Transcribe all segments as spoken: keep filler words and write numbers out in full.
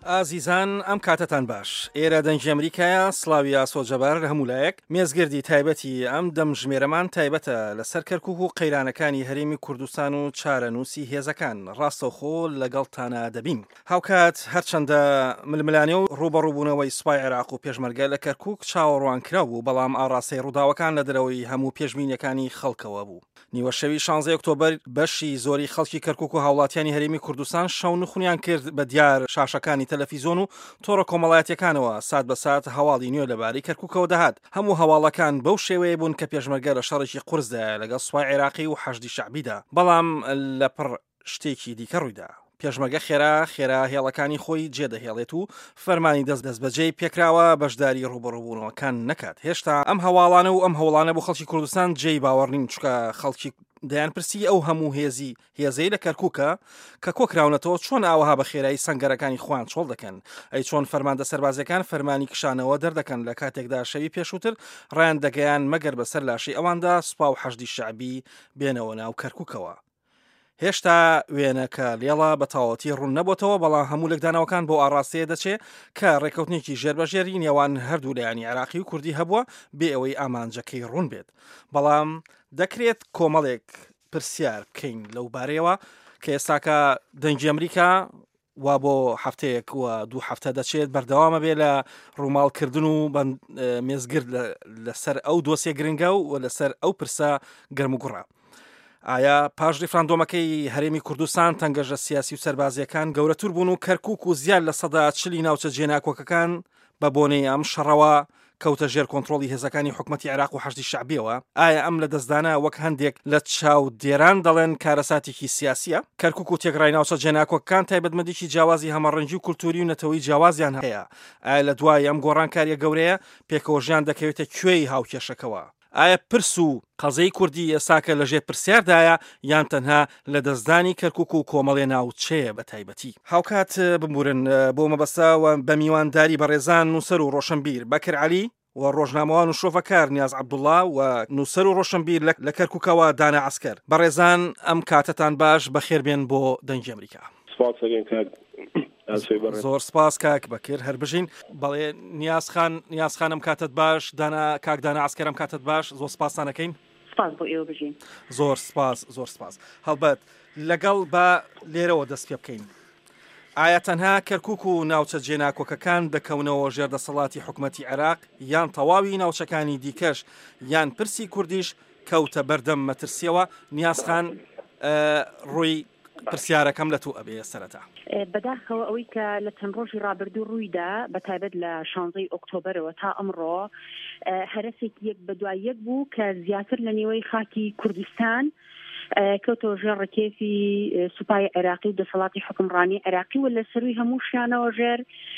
ئازیزان ئەم کاتتان باش ئێرە دەنگی ئەمریکایە سڵاویا سۆجەبار هەمولایەک مێزگردی تایبەتی ئەم دەمژمێرەمان تایبەتە لەسەر کەرکووک و قەیرانەکانی هەرێمی کوردستان و چارەنووسی هێزەکان ڕاستەوخۆ لەگەڵتانە دەبین. هاوکات هەرچەندە ململانێ و ڕوبەڕووبوونەوەی سوپای عێراق و پێشمەرگە لە کەرکووک چاوەڕوانکرا بوو، بەڵام ئاڕاستەی ڕووداوەکان لە دەرەوەی هەموو پێشبینیەکانی خەڵکەوە بوو. نیوەشەوی شانزەی ئۆکتۆبەر بەشی زۆری خەڵکی کەرکووک و هاوڵاتیانی هەرێمی کوردستان شەون خونیان کرد بە دیار شاشەکانی تەلەڤیزۆن و تۆڕە کۆمەڵایەتیەکانەوە سات بە سات هەواڵی نوێ لەبارەی کەرکووکەوە دەهات. هەموو هەواڵەکان بەو شێوەیە بوون کە پێشمەرگە لە شەڕێکی قورسدا لەگەڵ سوپای عێراقی و حەشدی شەعبیدا، بەڵام لە پڕ شتێکی دیکە ڕوویدا. پێشمەرگە خێرا خێرا هێڵەکانی خۆی جێدەهێڵێت و فەرمانی دەست دەست بەجێی پێکراوە بەشداری ڕوبەڕووبوونەوەکان نەکات. هێشتا ئەم هەواڵانە و ئەم هەوڵانە بۆ خەڵکی کوردستان جێی باوەڕ نین، چونکە خەڵکی دەیان پرسی ئەو هەموو هێزی هێزەی لە کەرکووکە کە کۆکراونەتەوە چۆن ئاوەها بە خێرایی سەنگەرەکانی خوان چۆڵ دەکەن، ئەی چۆن فەرماندە سەربازەکان فەرمانی کشانەوە دەردەکەن لە کاتێکدا شەوی پێشووتر ڕایان دەگەیان مەگەر بەسەر لاشی ئەواندا سوپا و حەشدی شەعبی بێنەوە ناو کەرکووکەوە. هێشتا وێنەکە لێڵە بە تاوەتی ڕوون نەبووتەوە، بەڵام هەموو لەگدانەوەکان بۆ ئاڕاستەیە دەچێت کە ڕێکەوتنێکی ژێربەژێری نێوان هەردوو لایانی عێراقی و کوردی هەبووە بێ ئەوەی ئامانجەکەی ڕوون بێت. بەڵام دەکرێت کۆمەڵێک پرسیار بکەین لەو بارەیەوە کە ئێستاکە دەنگی ئەمریکا وا بۆ هەفتەیەک و دوو هەفتە دەچێت بەردەوامە بێ لە ڕووماڵکردن و مێزگرد لەسەر ئەو دۆسیە گرنگە و لەسەر ئەو پرسە گەرم و گوڕە. ئایا پاش ریفراندۆمەکەی هەرێمی کوردستان تەنگەژە سیاسی و سەربازیەکان گەورەتر بوون و کەرکووک و زیاد لە سەدا چلی ناوچە جێناکۆکەکان بە بۆنەی ئەم شەڕەوە کەوتە ژێر کۆنتڕۆڵی هێزەکانی حکومەتی عێراق و حەشدی شەعبیەوە؟ ئایا ئەم لە دەستدانە وەک هەندێک لە چاو دێران دەڵێن کارەساتێکی سیاسیە؟ کەرکووک و تێکڕای ناوچە جێناکۆکەکان تایبەتمەندێکی جیاوازی هەمەڕەنگی و کولتوری و نەتەوەی جیاوازیان هەیە. ئایا لە دوای ئەم گۆڕانکاریە گەورەیە پێکەوەژیان دەکەوێتە کوێی هاوکێشەکەەوە؟ ئایا پرس و قەزەی کوردی ئێساکە لەژێ پرسیاردایە یان تەنها لە دەستدانی کەرکووک و کۆمەڵێ ناوچەیە بە تایبەتی؟ هاوکات بمورن بۆ مەبەستەوە بە میوانداری بەڕێزان نووسەر و ڕۆشنبیر بەکر عەلی و ڕۆژنامەوان و شۆفەکار نیاز عەبدوڵڵا و نووسەر و ڕۆشنبیر لە کەرکووکەوە دانا عەسکەر. بەڕێزان ئەم کاتتان باش بەخێربێن بۆ دەنگی ئەمریکا. زۆر سپاس کاک بەکر هەر بژین. بەڵێ نیازخان نیازخانم کاتت باش، دانا کاک دانا عەسکەرم کاتت باش، زۆر سپاسانەکەین. سپاس بۆ ئێوە بژین. زۆر سپاس زۆر سپاس. هەڵبەت لەگەڵ بە لێرەوە دەست پێ بکەین. ئایا تەنها کەرکووک و ناوچە جێناکۆکەکان دەکەونەوە ژێردەسەڵاتی حکومەتی عێراق یان تەواوی ناوچەکانی دیکەش یان پرسی کوردیش کەوتە بەردەم مەترسیەوە؟ نیازخان ڕووی پرسیارەکەم لە تۆ ئەبێ سەرەتا. بەداخەوە ئەوەی کە لە چەند ڕۆژی ڕابردوو ڕوویدا بە تایبەت لە شانزەی ئۆکتۆبەرەوە تا ئەمڕۆ هەرەسێکی یەک بە دوای یەک بوو کە زیاتر لە نێوەی خاکی کوردستان کەوتەوە ژێر ڕکێفی سوپای عێراقی و دەسەڵاتی حکمڕانی عێراقی و لە سەروی هەموو شیانەوە ژێر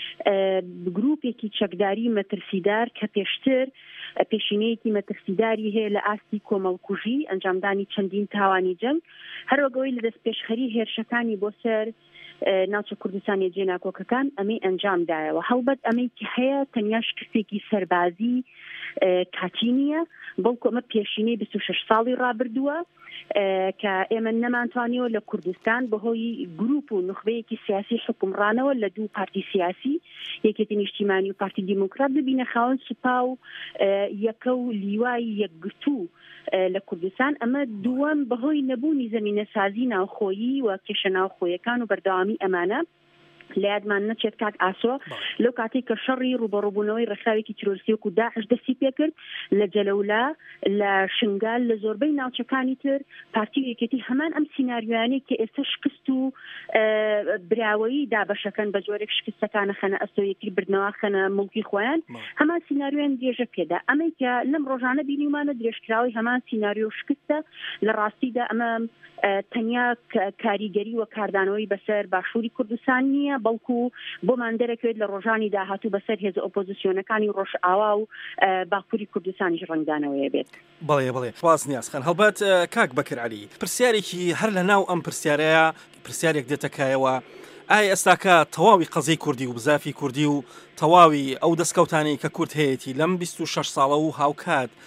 گروپێکی چەکداری مەترسیدار کە پێشتر پێشینەیەکی مەترسیداری هەیە لە ئاستی کۆمەڵکوژی ئەنجامدانی چەندین تاوانی جەنگ هەروەگەوەی لە دەست پێشخەری هێرشەکانی بۆ سەر ناوچە کوردستانی جێناکۆکەکان ئەمەی ئەنجامدایەوە. هەڵبەت ئەمەی کە هەیە تەنیا شکستێکی سەربازی کاتی نییە، بەڵکو ئەمە پێشینەی بیست و شەش ساڵی ڕابردووە کە ئێمە نەمانتوانیەوە لە کوردستان بەهۆی گروپ و نخبەیەکی سیاسی حکومڕانەوە لە دوو پارتی سیاسی یەکێتی نیشتیمانی و پارتی دیموکرات ببینە خاوەن سوپا و یەکە و لیوای یەکگرتوو لە کوردستان. ئەمە دووەم بەهۆی نەبوونی زەمینە سازی ناوخۆیی و کێشە ناوخۆیەکان و بەردەوامی ئەمانە لە یادمان نەچێت کاک ئاسۆ لەو کاتێک کە شەڕی ڕوبەڕووبوونەوەی ڕێکخراوێکی تیرۆریستی وەکو داعش دەستی پێکرد لە جەلەولا لە شنگال لە زۆربەی ناوچەکانی تر پارتی یەکێتی هەمان ئەم سیناریویانەی کە ئێستا شکست و براوەیی دابەشەکەن بە جۆرێک شکستەکانە خەنە ئەستۆیەکی بردنەوە خەنە مڵکی خۆیان هەمان سیناریویان درێژە پێدا. ئەمەی کە لەم ڕۆژانە بینیمانە درێژکراوی هەمان سیناریۆ شکستە لە ڕاستیدا ئەمە تەنیا کاریگەری و کاردانەوەی بەسەر باشووری کوردستان نییە، بەڵکو بۆمان دەرەکەوێت لە ڕۆژانی داهاتوو بەسەر هێزە ئۆپۆزیسیۆنەکانی ڕۆژئاوا و باکووری کوردستانیش ڕەنگدانەوەیە بێت. بەڵێ بڵێ سپاس نیازخان. هەڵبەت کاک بەکر عەلی پرسیارێکی هەر لە ناو ئەم پرسیارەیە پرسیارێک دێتەکایەوە، ئایا ئێستاکە تەواوی قەزەی کوردی و بزافی کوردی و تەواوی ئەو دەستکەوتانی کە کورد هەیەی لەم بیست و شەش ساڵە و هاوکات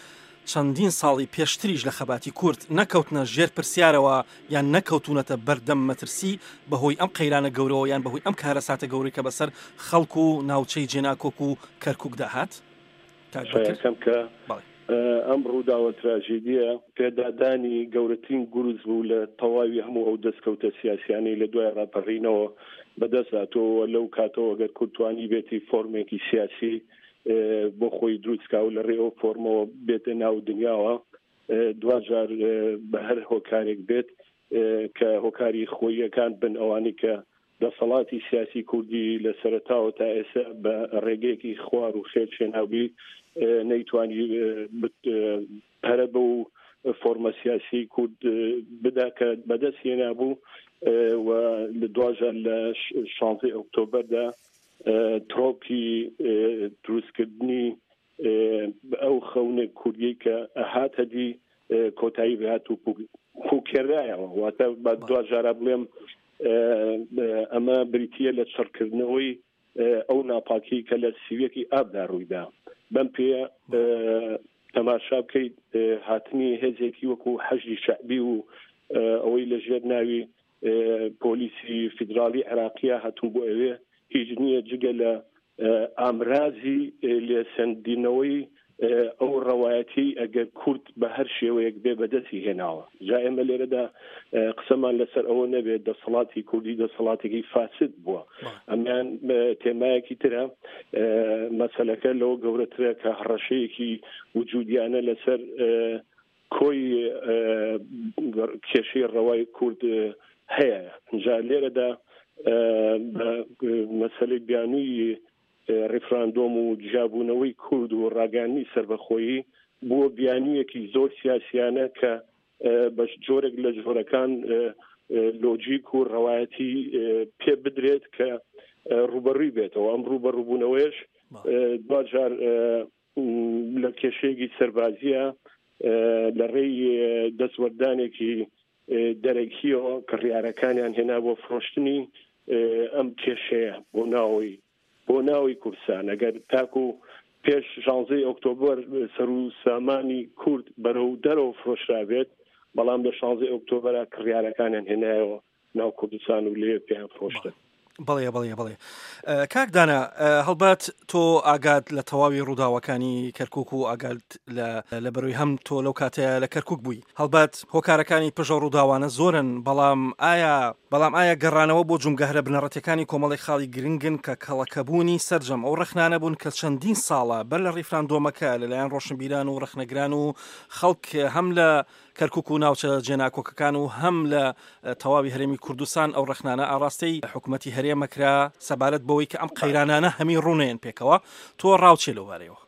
چەندین ساڵی پێشتریش لە خەباتی کورد نەکەوتنە ژێر پرسیارەوە یان نەکەوتونەتە بەردەم مەترسی بەهۆی ئەم قەیرانە گەورەوە یان بەهۆی ئەم کارەساتە گەورەی کە بەسەر خەڵکو و ناوچەی جێناکۆک و کەرکووک داهات کەم کە ئەم ڕووداوە تراژیدیە پێدادانی گەورەترین گروز بوو لە تەواوی هەموو ئەو دەستکەوتە سیاسیانەی لە دوای ڕاپەڕینەوە بەدەستهاتەوە لەو کاتەوە ئەگەر کورتوانی بێتی فۆرمێکی سیاسی بۆ خۆی دروستکا و لە ڕێەوە فۆرمەوە بێتە ناو دنیاوە دوجار بە هەر هۆکارێک بێت کە هۆکاری خۆیەکان بن ئەوانی کە دەسەڵاتی سیاسی کوردی لە سەرەتاوە تا ئێستا بە ڕێگەیەکی خوار و خێر شێناوی نەیتوانی پەرە بە و فۆرمە سیاسی کورد بدا کە بەدەست هێنابوو و لە دوجار لە شانزەی ئۆکتۆبەردا ترۆپی دروستکردنی ئەو خەونە کوردی کە ئەهات هەدی کۆتایی بهات و پوکێرایەوە واتە بە دوجارە بڵێم ئەمە بریتە لە چڕکردنەوەی ئەو ناپاکی کە لە سیویەکی ئابدا ڕوویدا بەم پێ تەماشا بکەیت هاتنی هێزێکی وەکو حەشدی شەعبی و ئەوەی لە ژێر ناوی پۆلیسی فیدرالی عێراقیە هاتوون بۆ ئەوێ هیچ نییە جگە لە ئامرازی لێسەندینەوەی ئەو ڕەوایەتی ئەگەر کورد بە هەر شێوەیەک بێ بەدەستی هێناوە جا ئێمە لێرەدا قسەمان لەسەر ئەوە نەبێت دەسەڵاتی کوردی دەسەڵاتێکی فاسد بووە ئەمیان تێمایەکی ترە مەسەلەکە لەوە گەورەترە کە هەڕەشەیەکی وجودیانە لەسەر کۆی کێشەی ڕەوای کورد هەیە جا لێرەدا مەسەلەی بیانووی ڕیفراندۆم و جیابوونەوەی کورد و ڕاگەاندنی سربەخۆیی بۆ بیانوویەکی زۆر سیاسیانە کە بە جۆرێک لە جۆرەکان لۆجیک و ڕەوایەتی پێ بدرێت کە ڕوبەڕووی بێتەوە ئەم ڕوبەڕووبوونەوەیش دوجار لە کێشەیەکی سەربازیە لە ڕێی دەستوەردانێکی دەرەکیەوە کە ڕیارەکانیان هێنا بۆ فرۆشتنی ئەم کێشەیە بۆ ناوی بۆ ناوی کورسان ئەگەر تاکو پێش شانزەی ئۆکتۆبەر سەر و سامانی کورد بەرەو دەرەوە فرۆشرابێت بەڵام لە شانزەی ئۆکتۆبەرە کڕیارەکانیان هێنایەوە ناو کوردستان و لێ پێیان فرۆشتن بەڵێ بەڵێ بڵێ کاک دانا هەڵبات تۆ ئاگات لە تەواوی ڕووداوەکانی کەرکووک و ئاگات لە بەروی هەم تۆ لەو کاتەیە لە کەرکووک بووی هەڵبات هۆکارەکانی پژە ڕووداوانە زۆرن بەڵام ئایا بەڵام ئایا گەڕانەوە بۆ جونگەهرە بنەڕەتەکانی کۆمەڵی خاڵی گرنگن کە کەڵەکەبوونی سەرجەم ئەو ڕەخنانە بوون کە چەندین ساڵە بەر لە ڕیفراندۆمەکە لەلایەن ڕۆشنبیران و ڕەخنەگران و خەڵک هەم لە کەرکووک و ناوچە جێناکۆکەکان و هەم لە تەواوی هەرێمی کوردستان ئەو ڕەخنانە ئاڕاستەی حکوومەتی هەرێمەکرا سەبارەت بەوەی کە ئەم قەیرانانە هەمی ڕوونێن پێکەوە تۆ ڕاوچێ لەوارەوە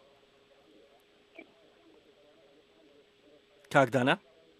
کاکدانە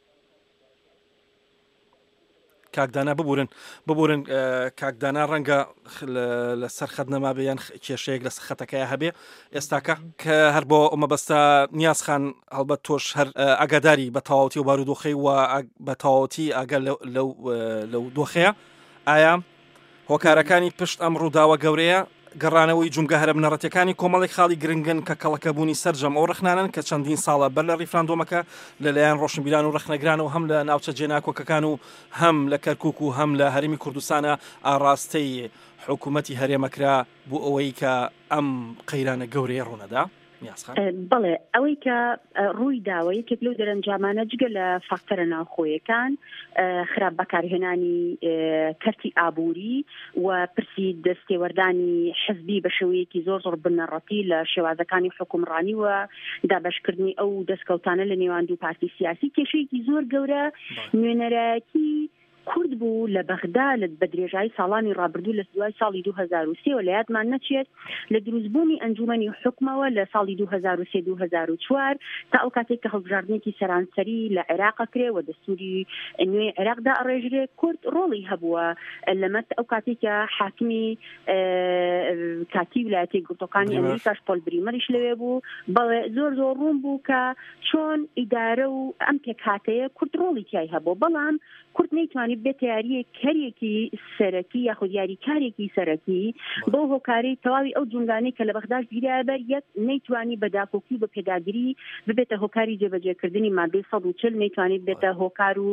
کاکدانا ببورن ببورن کاکدانا ڕەنگە لە سەرخەت نەما بێ یان کێشەیەک لە سەرخەتەکەیە هەبێ ئێستاکە کە هەر بۆ مەبەستە نیازخان هەڵبەت تۆش هەر ئاگاداری بە تەواوەتی و بارودۆخەی و بە تەواوەتی ئاگەر لەو دۆخەیە ئایا هۆکارەکانی پشت ئەم ڕووداوە گەورەیە گەڕانەوەی جونگەهرە بنەڕەتەکانی کۆمەڵی خاڵی گرنگن کە کەڵەکەبوونی سەرجەم ئەو ڕەخنانن کە چەندین ساڵە بەر لە ڕیفراندۆمەکە لەلایەن ڕۆشنبیران و ڕەخنەگران و هەم لە ناوچە جێناکۆکەکان و هەم لە کەرکووک و هەم لە هەرێمی کوردستانە ئاڕاستەی حکوومەتی هەرێمەکرا بۆ ئەوەی کە ئەم قەیرانە گەورەیە ڕوونەدا بەڵێ ئەوەی کە ڕووی داوە یەکێک لەو دەرەنجامانە جگە لە فاکتەرە ناوخۆیەکان خراپ بەکارهێنانی کەرتی ئابووری و پرسی دەستێوەردانی حزبی بە شێوەیەکی زۆر زۆر بنەڕەتی لە شێوازەکانی حکومڕانی و دابەشکردنی ئەو دەستکەوتانە لە نێوان دوو پارتی سیاسی کێشەیەکی زۆر گەورە نوێنەرایەتی کورد بوو لە بەغدا لە بە درێژایی ساڵانی ڕابردوو لە دوای ساڵی دوو هەزار و سێ و لە یادمان نەچێت لە دروستبوونی ئەنجومەنی حکومەوە لە ساڵی دوو هەزار و سێ دوو هەزار و چوار تا ئەو کاتێک کە هەڵبژاردنێکی سەرانسەری لە عێراق کرێ و دەستوری نوێ عێراقدا ئەڕێژرێ کورد ڕۆڵی هەبووە لەمەت ئەو کاتێکە حاکمی کاتی ویلایەتە یەکگرتووەکانی ئەمریکاش پۆل بریمەریش لەوێ بوو بەڵێ زۆر زۆر ڕوون بوو کە چۆن ئیدارە و ئەم پێکهاتەیە کورد ڕۆڵی تیای هەبوو بەڵام کورد نەیتوانی بێت یاریە کەرێکی سەرەکی یاخود یاریکارێکی سەرەکی بۆ هۆکاری تەواوی ئەو جونگانەی کە لە بەغداد گیرا بەر یەک نەیتوانی بە داپۆکی و بە پێداگیری ببێتە هۆکاری جێبەجێکردنی مادەی سەد و چل نەیتوانێت بێتە هۆکار و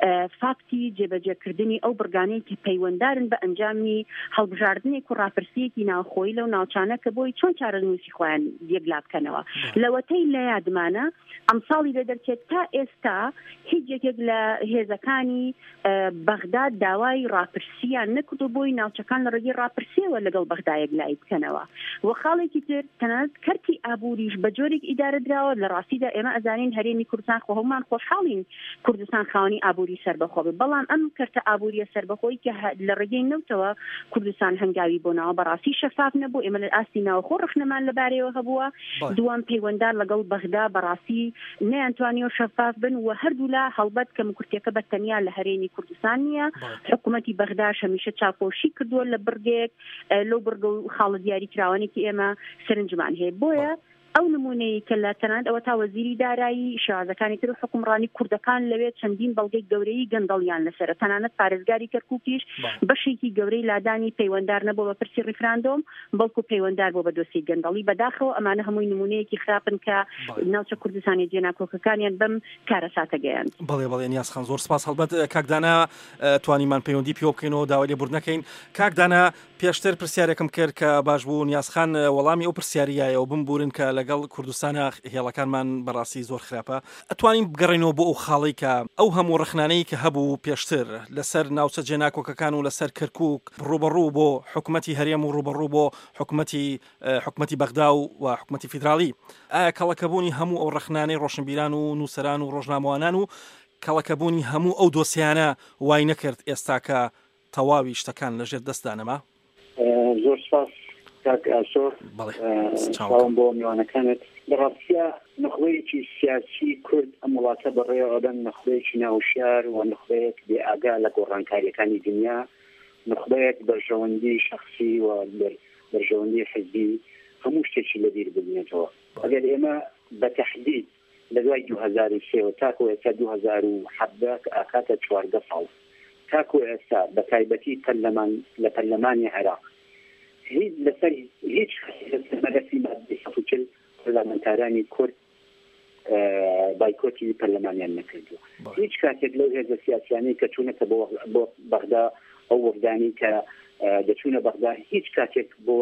فاکتی جێبەجێکردنی ئەو بڕگانەی کە پەیوەنددارن بە ئەنجامی هەڵبژاردنێک و ڕاپرسیەکی ناوخۆی لەو ناوچانە کە بۆی چۆن چارەنووسی خۆیان یەکلا بکەنەوە لەوەتەی لە یادمانە ئەمساڵی لە دەرچێت تا ئێستا هیچ یەکێک لە هێزەکانی بەغداد داوای ڕاپرسیان نەکردو بۆی ناوچەکان لە ڕێگەی ڕاپرسیەوە لەگەڵ بەغدا یەکلایی بکەنەوە و خاڵێکی تر تەنانەت کەرتی ئابووریش بە جۆرێک ئیدارە دراوە لە ڕاستیدا ئێمە ئەزانین هەرێمی کوردستان خۆ هەمومان خۆشحاڵین کوردستان خاوەنی ئابووری سەربەخۆ بێت بەڵام ئەم کەرتە ئابووریە سەربەخۆی کە لە ڕێگەی نەوتەوە کوردستان هەنگاوی بۆنەوە بەڕاستی شەفاف نەبوو ئێمە لە ئاستی ناوخۆ ڕخنەمان لەبارەیەوە هەبووە دووەم پەیوەنددار لەگەڵ بەغدا بەڕاستی نەیانتوانیەوە شەفاف بن و هەردوو لا هەڵبەت کە مکورتەکە بەتەنیا لە هەرێمی کوردستان نییە حکوومەتی بەغداش هەمیشە چاپۆشی کردووە لە بڕگێک لەو بڕگە و خاڵە دیاری کراوانێکی ئێمە سەرنجمان هەیە بۆیە ئەو نمونەیە کە لە تەنانەت ئەوە تا وەزیری دارایی شازەکانی تر و حکومڕانی کوردەکان لەوێت چەندین بەڵگەی گەورەی گەندەڵیان لەسەر تەنانەت پارێزگاری کەرکووکیش بەشێکی گەورەی لادانی پەیوەنددار نەبوو بە پرسی ڕیفراندۆم بەڵکو پەیوەنددار بۆ بە دۆسی گەندەڵی بەداخەوە ئەمانە هەمووی نمونەیەکی خراپن کە ناوچە کوردستانی جێناکۆکەکانیان بەم کارە ساتە گەیاند. بەڵێ بەڵێ نیازخان زۆر سپاس هەڵبەت کاکدانا توانیمان پەیوەندی پێوە بکەینەوە داوای لێبوور نەکەین. کاکدانا پێشتر پرسیارێکم کرد کە باش بوو نیازخان وەڵامی ئەو پرسیاریایەوە بمبورن کە لەگەڵ کوردستانە هێڵەکانمان بەڕاستی زۆر خراپە ئەتوانین بگەڕێنەوە بۆ ئەو خاڵی کە ئەو هەموو ڕخنانەی کە هەبوو پێشتر لەسەر ناوچە جێناکۆکەکان و لەسەر کەرکووک ڕوبەڕوو بۆ حکوومەتی هەرێم و ڕوبەڕوو بۆ حکوومەتی حکوومەتی بەغدا و حکوومەتی فیدراڵی ئایا کەڵەکەبوونی هەموو ئەو ڕخنانەی ڕۆشنبیران و نووسەران و ڕۆژنامەوانان و کەڵەکەبوونی هەموو ئەو دۆسیانە وای نەکرد ئێستا کە تەواوی شتەکان لەژێر دەستدانەما؟ زۆر سپاس کاک ئاسۆ ساڵم بۆ میوانەکانت بەڕاستیە نەخۆیەکی سیاسی کورد ئەم وڵاتە بەڕێوەدەن نەخۆیەکی ناوشار و نەخۆیەک بێ ئاگا لە گۆڕانکاریەکانی دنیا نەخۆیەک بەرژەوەندی شخصی و بەرژەوەندی حزبی هەموو شتێکی لەبیر ببینێتەوە ئەگەر ئێمە بە تەحدید لە دوای دوو هەزار و سێ تاکو ئێستا دوو هەزار و حەوت ئاکاتە چواردە ساڵ تاکو ئێستا بە تایبەتی لە پەرلەمانی عێراق هیچ لەسەر هیچ مەرەسی مادەی سەد و چل پەرلەمانتارانی کورد بایکۆتی پەرلەمانیان نەکردووە هیچ کاتێک لەو هێزە سیاسیانەی کە چوونەتە بۆ بەغدا ئەو وەفدانی کە دەچوونە بەغدا هیچ کاتێک بۆ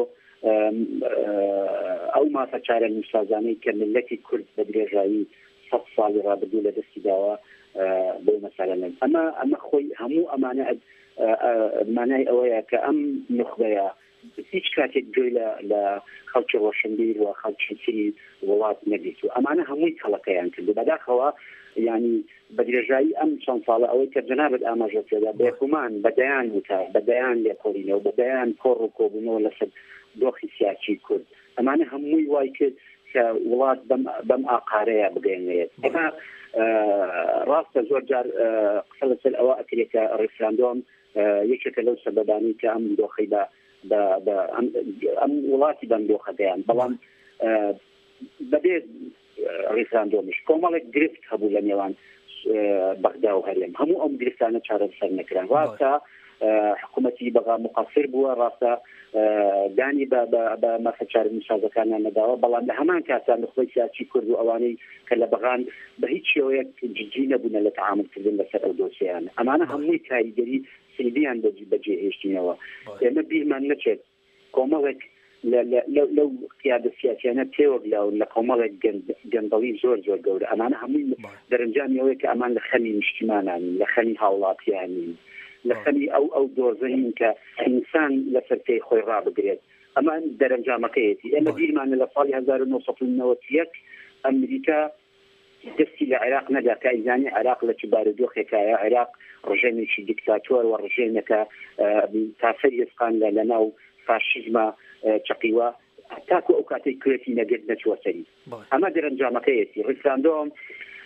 ئەو مافە چارە نووسازانەی کە ملەتی کورد بە درێژایی سەد ساڵی ڕابردوو لە دەستی داوە بۆ مەسەلە نن ئەمە ئەمە خۆی هەموو ئەمانە مانای ئەوەیە کە ئەم نخبەیە هیچ کاتێک گوێی لە خەڵکی ڕۆشنبیر و خەڵکی تری وڵات نەبیت و ئەمانە هەمووی کەڵەکەیان کردو بەداخەوە ینی بە درێژایی ئەم چەند ساڵە ئەوەی کە جەنابەت ئاماژە پێدا بێگومان بەدەیان وتە بەدەیان لێکۆڵینەوە بەدەیان کۆڕ و کۆبوونەوە لەسەر دۆخی سیاسی کورد ئەمانە هەمووی وای کرد کە وڵات بەم ئاقارەیە بگەێنێت ئەمە ڕاستە زۆر جار قسە لەسەر ئەوە ئەکرێت کە ڕیفراندۆم یەکێکە لەو سەبەبانی کە ئەم دۆخی بە ئەم وڵاتی بەندۆخەکەیان بەڵام بەبێ ڕیفراندۆمیش کۆمەڵێک گرفت هەبوو لە نێوان بەغدا و هەرێم هەموو ئەم گرفتانە چارەسەر نەکران ڕاستە حکوومەتی بەغا مقصر بووە ڕاستە دانی بە مەسەچار نووسازەکانیان نەداوە بەڵام لە هەمان کاتان نخبەی سیاسی کورد و ئەوانەی کە لە بەغان بە هیچ شێوەیەک جدی نەبوونە لە تەعاملکردن لەسەر ئەو دۆسییانە ئەمانە هەمووی کاریگەری سلبیان بەجێهێشتینەوە ئێمە بیرمان نەچێت کۆمەڵێک لەو قیادە سیاسیانە تێوەگلاون لە کۆمەڵێک گەندەڵی زۆر زۆر گەورە ئەمانە هەمووی دەرەنجامی ئەوەیە کە ئەمان لە خەمی نیشتیمانانی لە خەمی هاوڵاتیانی لە خەمی ئەو ئەو دۆزەین کە ئینسان لەسەر پێی خۆی ڕابگرێت ئەمان دەرەنجامەکەیەتی ئێمە بیرمانە لە ساڵی هەزار و نۆ سەد و نەوەت و یەک ئەمریکا دەستی لە عێراق نەدا کە ئیزانی عێراق لە چ بارودۆخێکایە عێراق ڕژێمێکی دیکتاتۆر و ڕژێمێکە تافەری ئێسقان لە لەناو فاشیزمە چقیوە تاکو ئەو کاتەی کوێتی نەگرت نەچوە سەری ئەمە دەرەنجامەکەیەتی ڕیفراندۆم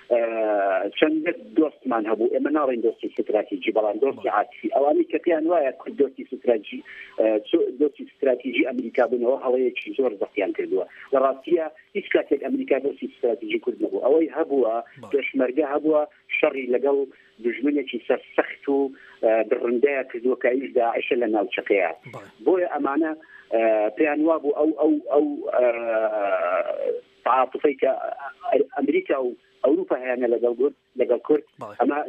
چەند دۆستمان هەبوو ئێمە ناڵێن دۆستی استراتیژی بەڵام دۆستی عاتیفی ئەوانی کە پێیان وایە دۆستی استراتیژی دۆستی استراتیژی ئەمریکا بوونەوە هەڵەیەکی زۆر زەقیان کردووە لە ڕاستیە هیچ کاتێک ئەمریکا دۆستی استراتیژی کورد نەبوو ئەوەی هەبووە پێشمەرگە هەبووە شەڕی لەگەڵ دژمنێکی سەرسەخت و بڕندەیە کردووە کە هیچ داعشە لە ناوچەکەیە بۆیە ئەمانە پێیان وا بوو ئەو ئەو ئەو تعاطفەی کە ئەمریکا و ئەوروپا هیانە لەگەڵ کورد لەگەڵ کورد ئەمە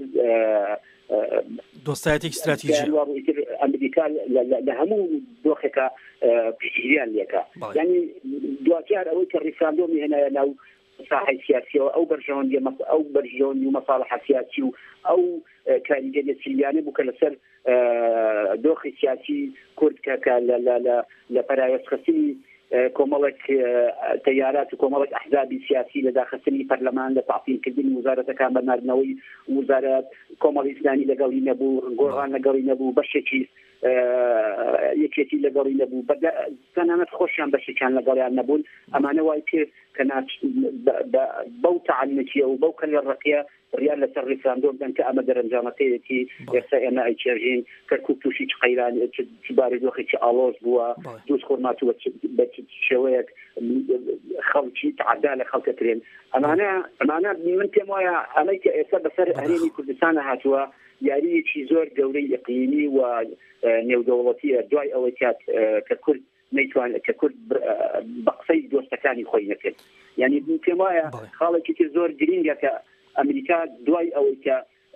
دۆستایەتێکی استراتیژی ئەمریکا لە هەموو دۆخێکە پشتگیریان لێکە یعنی دواتیار ئەوەی کە ڕیفراندۆمی هێنایە ناو ساحەی سیاسیەوە ئەو بەرژەوەندی ئەو بەرژەوەندی و مەساڵحە سیاسی و ئەو کاریگەریە سیلیانە بوو کە لەسەر دۆخی سیاسی کورد کە لە پەرایەسخستنی کۆمەڵێک تەیارات و کۆمەڵێک ئەحزابی سیاسی لە داخستنی پەرلەمان لە تاقیلکردنی وزارەتەکان بەناردنەوەی وزارەت کۆمەڵی ئیسلامی لەگەڵی نەبوو گۆڕان لەگەڵی نەبوو بەشێکی یەکێتی لەگەڵی نەبوو تەنانەت خۆشیان بەشێکیان لەگەڵیان نەبوون ئەمانە وای پێ کە بەو تەعەنیتیە و بەو کەلە ڕقیە ڕیان لەسەر ڕیفراندۆم دەن کە ئەمە دەرەنجامەکەیەکی ئێستا ئێمە ئەیچێژین کەرکوب تووشی چ قەیران چ باری دۆخێکی ئاڵۆز بووە دووس خۆرماتوە بە شێوەیەک خەڵکی تعدا لە خەڵکەترێن ئەمانە ئەمانە من پێم وایە ئەمەی کە ئێستا بەسەر هەرێمی کوردستانە هاتووە یاریەکی زۆر گەورەی ئیقلیمی و نێودەوڵەتیە دوای ئەوەی کات کە کورد نەیتوانێت کە کورد بە قسەی دۆستەکانی خۆی نەکرد یعنی پێم وایە خاڵێکی تر زۆر گرینگە کە ئەمریکا دوای ئەوەی کە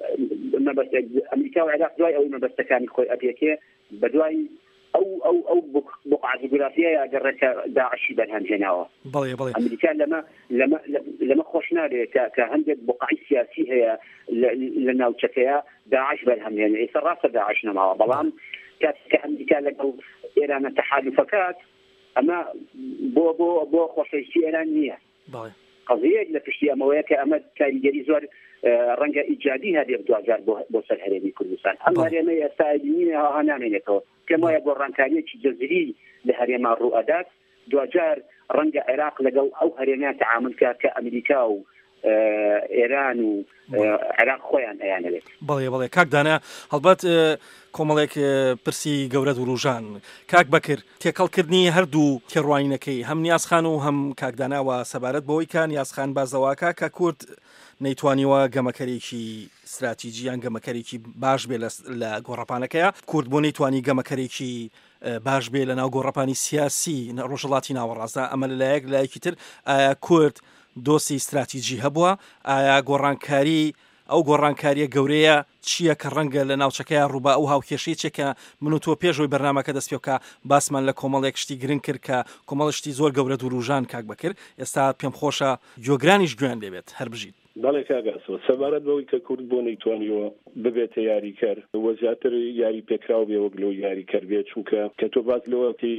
ئەمریکا و عێراق دوای ئەوەی مەبەستەکانی خۆی ئەپێکێ بە دوای ئەو ئەو ئەو بقعە جوگرافیایە گەڕێکە داعشی بەرهەمهێناوە ئەمریکا لەمە لەمە لەمە خۆش نارێت کە هەندێک بقعی سیاسی هەیە لە ناوچەکەیە داعش بەرهەمهێنێ ئێستا ڕاستە داعش نەماوە بەڵام کاتێک کە ئەمریکا لەگەڵ ئێرانە تەحالوفەکات ئەمە بۆ بۆ بۆ خۆشەویستی ئێران نییە قضیەک لە پشتی ئەمەوەیە کە ئەمە کاریگەری زۆر ڕەنگە ئیجادی هەبێت دوجار بۆ سەر هەرێمی کوردستان ئەم هەرێمە ئێستا ها نامێنێتەوە پێم وایە گۆڕانکاریەکی جەزری لە هەرێما ڕوئەدات دوجار ڕەنگە عێراق لەگەڵ ئەو هەرێمیان تەعاملکە کە ئەمریکا و ئێران و عێراق خۆیان ئەیانەوێت بەڵێ بەڵێ کاک دانا هەڵبەت کۆمەڵێک پرسی گەورە و ڕوژان کاک بەکرد تێکەڵکردنی هەردوو تێڕوانینەکەی هەم نیازخان و هەم کاکداناوە سەبارەت بەوەی کە نیازخان بازەواکە کە کورد نەیتوانیوە گەمەکەرێکی استراتیژیان گەمەکەرێکی باش بێ لە گۆڕەپانەکەیە کورد بۆ نەیتوانی گەمەکەرێکی باش بێ لە ناو گۆڕەپانی سیاسی ڕۆژهڵاتی ناوەڕاستدا ئەمە لەلایەک لایەکی تر ئایا کورد دۆستی استراتیژی هەبووە ئایا گۆڕانکاری ئەو گۆڕانکاریە گەورەیە چییە کە ڕەنگە لە ناوچەکەیە ڕووبا ئەو هاوکێشەی چێکە من و تۆ پێشەوەی بەرنامەکە دەست پێوکە باسمان لە کۆمەڵێک شتی گرنگ کرد کە کۆمەڵشتی زۆر گەورە و ڕوژان کاک بەکرد ئێستا پێم خۆشە جۆگرانیش گوێن لێبێت هەر بژیت بەڵێ کاگاسەوە سەبارەت بەوەی کە کورد بۆ نەیتوانیەوە ببێتە یاریکەر وەزیاتر یاری پێکراو بێ وەک لەو یاریکەر بێت چونکە کە تۆ باز لەوەتی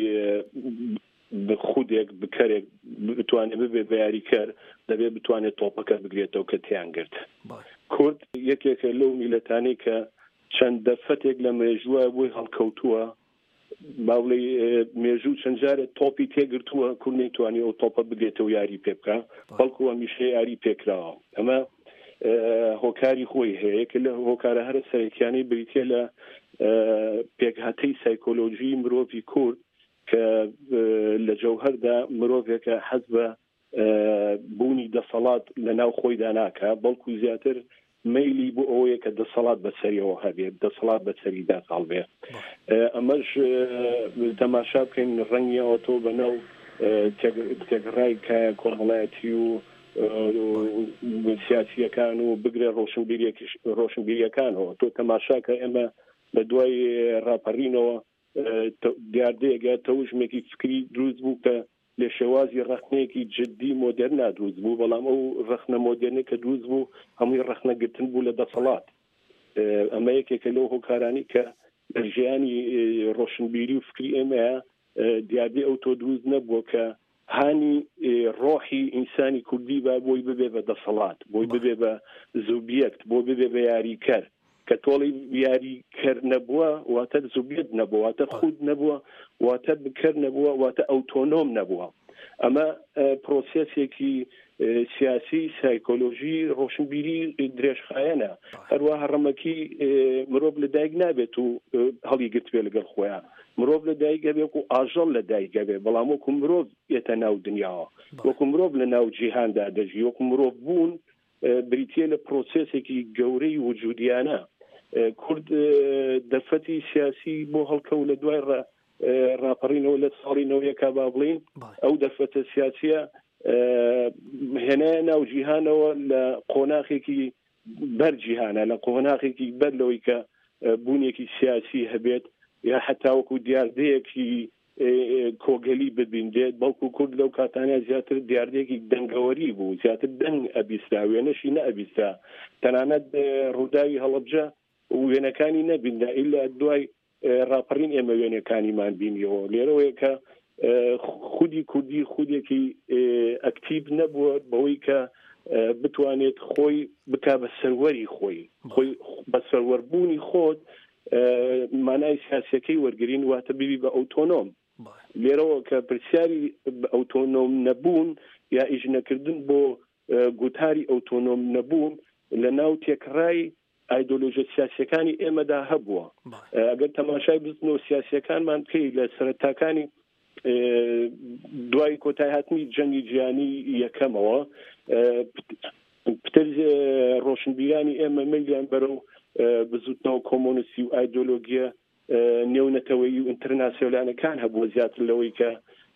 خودێک بکەرێک بتوانێت ببێت بە یاریکەر دەبێت بتوانێت تۆپەکە بگرێتەوە کە تیان گرت کورد یەکێکە لەو میلەتانەی کە چەند دەفەتێک لە مێژووە بۆی هەڵکەوتووە باوڵی مێژوو چەند جارێت تۆپی تێگرتووە کورد نەیتوانی ئەو تۆپە بگرێتەوە یاری پێ بکە بەڵکو هەمیشە یاری پێکراوە ئەمە هۆکاری خۆی هەیە کە لە هۆکارە هەرە سەرەکیانەی بریتە لە پێکهاتەی سایکۆلۆژی مرۆڤی کورد کە لە جەوهەردا مرۆڤێکە حەز بە بوونی دەسەڵات لە ناو خۆیدا ناکە بەڵکو زیاتر مەیلی بۆ ئەوەیە کە دەسەڵات بەسەریەوە هەبێت دەسەڵات بەسەریدا هەڵبێ ئەمەش تەماشا بکەین ڕەنگیەوە تۆ بەناو تێگەڕای کایە کۆمەڵایەتی و سیاسیەکان و بگرێ ڕۆشنبیریەکانەوە تۆ تەماشاکە ئێمە لە دوای ڕاپەڕینەوە دیاردەیەگە تەوژمێکی فکری دروست بوو کە لە شێوازی ڕخنەیەکی جددی مۆدرنا دروست بوو بەڵام ئەو ڕخنە مۆدرنی کە دروست بوو هەمووی ڕخنەگرتن بوو لە دەسەڵات ئەمە یەکێکە لەو هۆکارانی کە لە ژیانی ڕۆشنبیری و فکری ئێمەیە دیاردەی ئەو تۆ دروست نەبووە کە هانی ڕۆحی ئینسانی کوردی با بۆی ببێ بە دەسەڵات بۆی ببێ بە زوبیەکت بۆ ببێ بە یاریکەر کە تۆڵی یاریکەر نەبووە واتە زوبیەت نەبووە واتە خود نەبووە واتە بکەر نەبووە واتە ئەوتۆنۆم نەبووە ئەمە پرۆسێسێکی سیاسی سایکۆلۆژی ڕۆشنبیری درێژخایەنە هەروە هەڕەمەکی مرۆڤ لە دایک نابێت و هەڵی گرت بێ لەگەڵ خۆیان مرۆڤ لە دایک ئەبێ و ئاژەڵ لە دایک ئەبێ بەڵام وەکو مرۆڤ ئێتە ناو دنیاوە وەکو مرۆڤ لە ناو جیهاندا دەژی وەکو مرۆڤ بوون بریتیە لە پرۆسێسێکی گەورەی وجودیانە کورد دەفەتی سیاسی بۆ هەڵکەوت لە دوای ڕاپەڕینەوە لە ساڵی نەوەیەکا با بڵین ئەو دەفەتە سیاسیە هێنایە ناو جیهانەوە لە قۆناغێکی بەرجیهانە لە قۆناغێکی بەر لەوەی کە بوونێکی سیاسی هەبێت یا حتاوەکو دیاردەیەکی کۆگەلی ببیندێت بەڵکو کورد لەو کاتانە زیاتر دیاردەیەکی دەنگەوەری بوو زیاتر دەنگ ئەبیستا وێنەشی نەئەبیستا تەنانەت ڕووداوی هەڵەبجە وێنەکانی نەبیندا ئیلا دوای ڕاپەڕین ئێمە وێنەکانیمان بینیەوە لێرەوەیە کە خودی کوردی خودێکی ئەکتیب نەبووە بەوەی کە بتوانێت خۆی بکا بە سەروەری خۆی خۆی بە سەروەربوونی خۆت مانای سیاسەکەی وەرگرین واتە بیبی بە ئۆتۆنۆم لێرەوە کە پرسیاری ئۆتۆنۆم نەبوون یا ئیژنەکردن بۆ گوتاری ئۆتۆنۆم نەبوون لە ناو تێکڕای ئایدۆلۆژیە سیاسیەکانی ئێمەدا هەبووە ئەگەر تەماشای بزنەوە سیاسیەکانمان بکەی لە سەرەتاکانی دوای کۆتای هاتنی جەنگی جیهانی یەکەمەوە پتر ڕۆشنبیرانی ئێمە مەیلیان بەرەو بزوتنەوە کۆمۆنیستی و ئایدۆلۆگیە نێونەتەوەی و ئینتەرناسیۆنالەکان هەبووە زیاتر لەوەی کە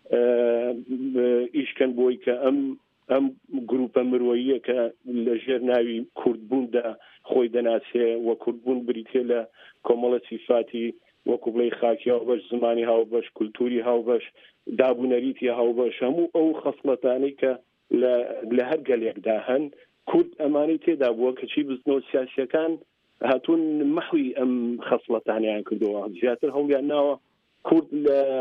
ئیشکەن بۆی کە ئەم ئەم گروپە مرۆییە کە لە ژێر ناوی کوردبووندا خۆی دەناسێ وە کوردبوون بریتێ لە کۆمەڵە سیفاتی وەکو بڵێ خاکی هاوبەش زمانی هاوبەش کولتوری هاوبەش دابوونەریتی هاوبەش هەموو ئەو خەسڵەتانەی کە لە هەر گەلێکدا هەن کورد ئەمانەی تێدا بووە کەچی بزنەوە سیاسیەکان هاتوون مەحوی ئەم خەسڵەتانیان کردەوە زیاتر هەوڵیان ناوە کورد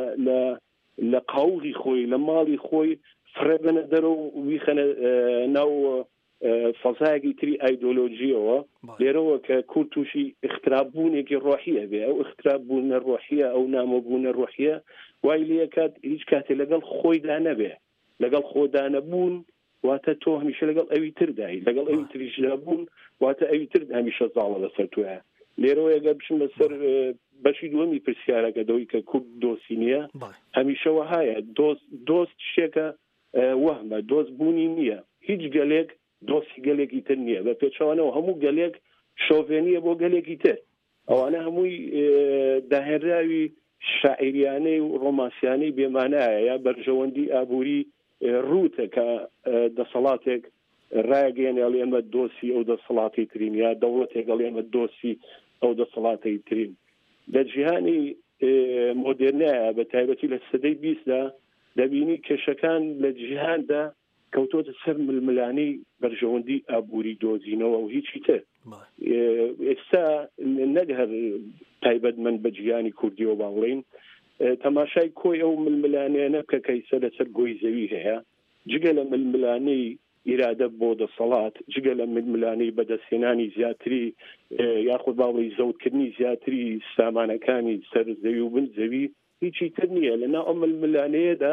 لە قاوغی خۆی لە ماڵی خۆی فرێبنە دەرە و ویخەنە ناو فەزایەکی تری ئایدۆلۆژیەوە لێرەوە کە کورد تووشی اخترابوونێکی ڕۆحیە بێ ئەو اخترابوونە ڕۆحیە ئەو نامەبوونە ڕۆحیە وای لێ کات هیچ کاتێ لەگەڵ خۆیدا نەبێ لەگەڵ خۆدا نەبوون واتە تۆ هەمیشە لەگەڵ ئەوی تردایی لەگەڵ ئەوی تریشدا بوون واتە ئەوی ترد هەمیشە زاڵە لەسەر توە لێرەوە ئەگەر بچین بەسەر بەشی دووەمی پرسیارەکە دەوەی کە کورد دۆستی نییە هەمیشەوە هایە دۆست شتێکە وەهمە دۆست بوونی نییە هیچ گەلێک دۆستی گەلێکی تر نییە بە پێچەوانەوە هەموو گەلێک شۆڤێنیە بۆ گەلێکی تر ئەوانە هەمووی داهێنراوی شاعریانەی و ڕۆماسیانەی بێمانایە یا بەرژەوەندی ئابووری ڕوتە کە دەسەڵاتێک ڕایگەیەنێ ئەڵێمە دۆسی ئەو دەسەڵاتی ترین یا دەوڵەتێک ئەڵێمە دۆسی ئەو دەسەڵاتی ترین لە جیهانی مۆدێرنایە بە تایبەتی لە سەدەی بیستدا دەبینی کێشەکان لە جیهاندا کەوتۆتە سەر ململانەی بەرژەوەندی ئابووری دۆزینەوە و هیچی تر ئێستا نەگەر تایبەتمەند بە جیهانی کوردیەوە باڵێن تەماشای کۆی ئەو ململانەیە کە کەیسە لەسەر گۆی زەوی هەیە جگە لە ململانەی ئیرادە بۆ دەسەڵات جگە لە ململانەی بەدەستێنانی زیاتری یاخود باڵی زەوتکردنی زیاتری سامانەکانی سەر زەوی و بن زەوی هیچی تر نییە لەنا ئەو ململانەیەدا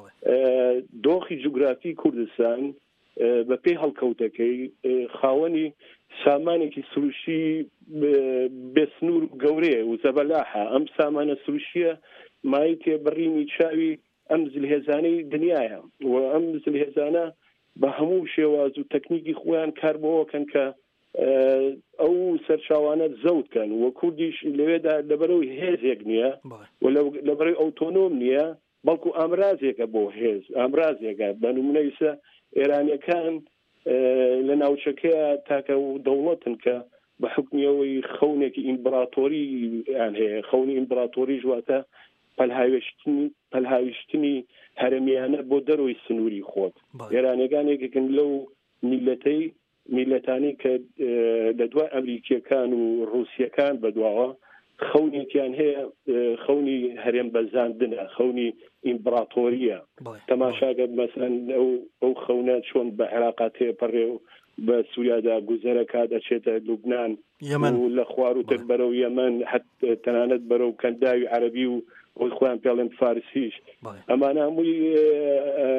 دۆخی جوگرافی کوردستان بە پێی هەڵکەوتەکەی خاوەنی سامانێکی سروشی بێسنوور گەورەیە و زەبەلاحە ئەم سامانە سروشیە مای تێبڕینی چاوی ئەم زلهێزانەی دنیاە و ئەم زلهێزانە بە هەموو شێواز و تەکنیکی خۆیان کار بۆەکەن کە ئەو سەرچاوانە زەوتکەن وە کوردیش لەوێدا لەبەرەوەی هێزێک نییە و لەبەرەوەی ئۆتۆنۆم نییە بەڵکو ئامرازێکە بۆ هێز ئامرازێکە بە نمونەیسە ئێرانیەکان لە ناوچەکەیە تاکە و دەوڵەتن کە بە حکمیەوەی خەونێکی ئیمپراتۆری یان هەیە خەونی ئیمپراتۆری ژواتە پەلهاوێشتنی پەلهاویشتنی هەرەمیانە بۆ دەرەوەی سنووری خۆت ئێرانیەکانێکێکن لەو میلەتەی میلەتانی کە لە دوای ئەمریکیەکان و ڕووسیەکان بەدواوە خەونێکیان هەیە خەونی هەرێم بەزاندنە خەونی ئیمپراتۆریە تەماشاگە مەسەن ئەو ئەو خەونە چۆن بە عێراقات تێپەڕێ و بە سووریادا گوزەرەکە دەچێتە لوبنان و لە خوار و تر بەرەو یەمەن تەنانەت بەرەو کەنداوی عەرەبی و ئەوی خۆیان پێڵێن فارسیش ئەمانە هەمووی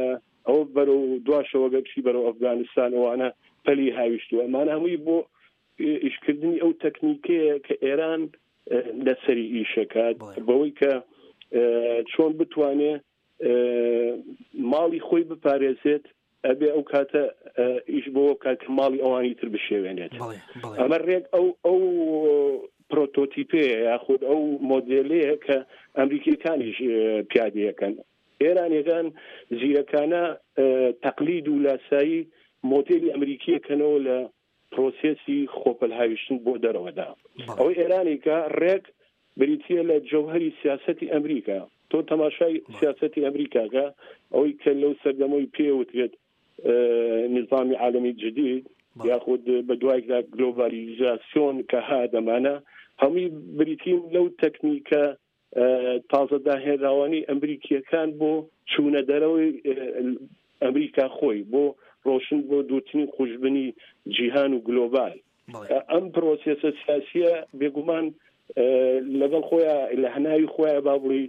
ئەو بەرەو دواشەوە گەچی بەرەو ئەفغانستان ئەوانە پەلی هاویشتووە ئەمانە هەمووی بۆ ئیشکردنی ئەو تەکنیکەیە کە ئێران لەسەری ئیشەکات بەوەی کە چۆن بتوانێت ماڵی خۆی بپارێزێت ئەبێ ئەو کاتە ئیش بۆ کات کە ماڵی ئەوانی تر بشێوێنێت ئەمە ڕێک ئەو ئەو پرۆتۆتیپەیە یاخود ئەو مۆدێلەیە کە ئەمریکیەکانیش پیادەکەن ئێرانیەکان زیرەکانە تەقلید و لاسایی مۆدێلی ئەمریکیەکەنەوە لە پرۆسێسی خۆپەلهاویشتن بۆ دەرەوەدا ئەوەی ئێرانێکە ڕێک بریتە لە جەوهری سیاسەتی ئەمریکا تۆ تەماشای سیاسەتی ئەمریکاکە ئەوەی کە لەو سەردەمەوەی پێوترێت نظامی عالمی جدید یاخود بە دوایدا گلۆبالیزاسیۆن کە هادەمانە هەمووی بریتین لەو تەکنیکە تازە داهێنراوانی ئەمریکیەکان بۆ چوونە دەرەوەی ئەمریکا خۆی بۆ ڕۆشن بۆ دوورتنی خوشبنی جیهان و گلۆبال ئەم پرۆسێسە سیاسیە بێگومان لەگەڵ خۆیان لە هەناوی خۆیان با بڵی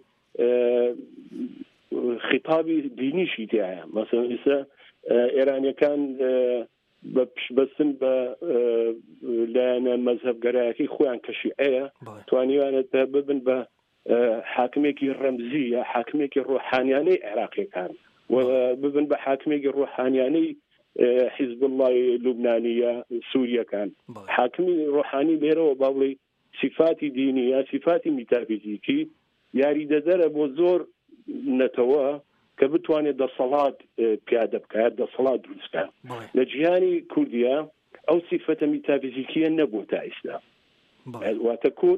خیتابی دینیشی تایە مەسەڵەن ئێستا ئێرانیەکان بە پشبەستن بە لایەنە مەذهبگەرایەتی خۆیان کە شیعەیە توانیوانێت ببن بە حاکمێکی ڕەمزی یا حاکمێکی ڕۆحانیانەی عێراقیەکان و ببن بە حاکمێکی ڕۆحانیانەی حیزب الله لوبنانیە سووریەکان حاکمی ڕۆحانی لێرەوە با بڵێ صفاتی دینی یا صفاتی میتافیزیکی یاری دەدەرە بۆ زۆر نەتەوە کە بتوانێت دەسەڵات پیادە بکات دەسەڵات دروستکە لە جیهانی کوردیا ئەو صفەتە میتافیزیکیە نەبوو تا ئێستا واتە کورد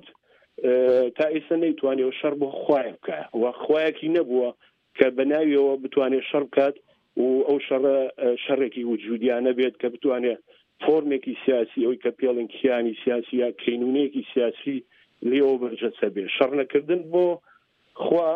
تا ئێستا نەیتوانێت شەڕ بۆ خوایە بکات و خوایەکی نەبووە کە بەناویەوە بتوانێت شەڕ بکات و ئەو شەڕە شەڕێکی وجودیانە بێت کە بتوانێت فۆرمێکی سیاسی ئەوی کە پێڵن کیانی سیاسی یا کەینونەیەکی سیاسی لێەوە بەرجەسە بێ شەڕ نەکردن بۆ خوا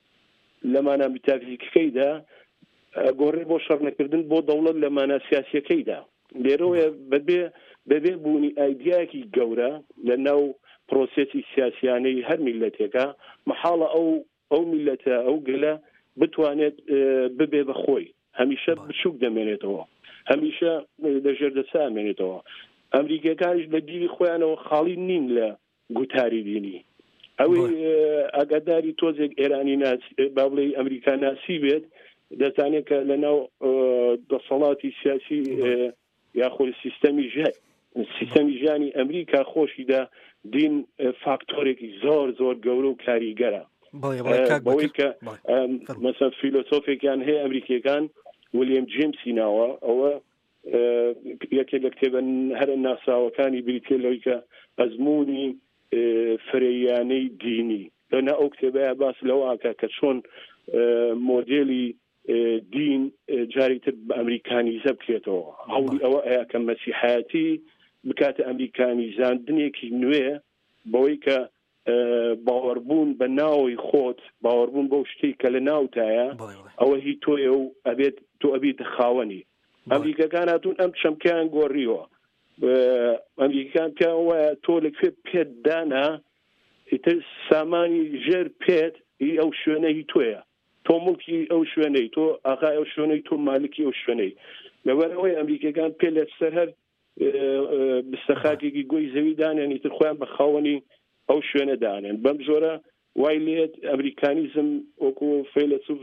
لەمانە میتافیزیکەکەیدا گۆڕێ بۆ شەڕ نەکردن بۆ دەوڵەت لەمانە سیاسیەکەیدا لێرەوە بەبێ بەبێ بوونی ئایدیایەکی گەورە لە ناو پرۆسێسی سیاسیانەی هەر میلەتێکە مەحاڵە ئەو ئەو میلەتە ئەو گەلە بتوانێت ببێ بەخۆی هەمیشە بچووک دەمێنێتەوە هەمیشە لەژێر دەسا ئەمێنێتەوە ئەمریکەکانیش لە دیری خۆیانەوە خاڵی نین لە گوتاری دینی ئەوەی ئاگاداری تۆزێک ئێرانی با بڵێ ئەمریکا ناسی بێت دەزانێت کە لە ناو دەسەڵاتی سیاسی یاخۆی سیستەمی ژای سیستەمی ژیانی ئەمریکا خۆشیدا دین فاکتۆرێکی زۆر زۆر گەورە و کاریگەرە بەوەی کە مەسەڵەن فیلۆسۆفێکیان هەیە ئەمریکیەکان ویلیام جیمسی ناوە ئەوە یەکێک لە کتێبە هەرە ناساوەکانی بریتێ لەوەی کە ئەزمموی فرەییانەی دینی لەنا ئەو کتێبەیە باس لەوەکە کە چۆن مۆدێلی دین جاری تر بە ئەمریکانیزە بکرێتەوە هەوڵی ئەوە ئەیە کە مەسیحایەتی بکاتە ئەمریکانیزاندنێکی نوێ بەوەی کە باوەڕبوون بە ناوی خۆت باوەڕبوون بەو شتێک کە لە ناوتایە ئەوە هی تۆیە و ئەبێت تۆ ئەبێت خاوەنی ئەمریکەکان هاتوون ئەم چەمکیان گۆڕیوە ئەمریکان پیان وایە تۆ لەکوێ پێت دانا ئیتر سامانی ژێر پێت هی ئەو شوێنە هی تۆیە تۆ مڵکی ئەو شوێنەی تۆ ئاغای ئەو شوێنەی تۆ مالکی ئەو شوێنەی لەبەرەوەی ئەمریکەکان پێ لەسەر هەر بستەخاتێکی گۆی زەوی دانێن ئیتر خۆیان بە خاوەنی ئەو شوێنە دانێن بەم جۆرە وای لێت ئەمریکانیزم وەکو فەیلسوف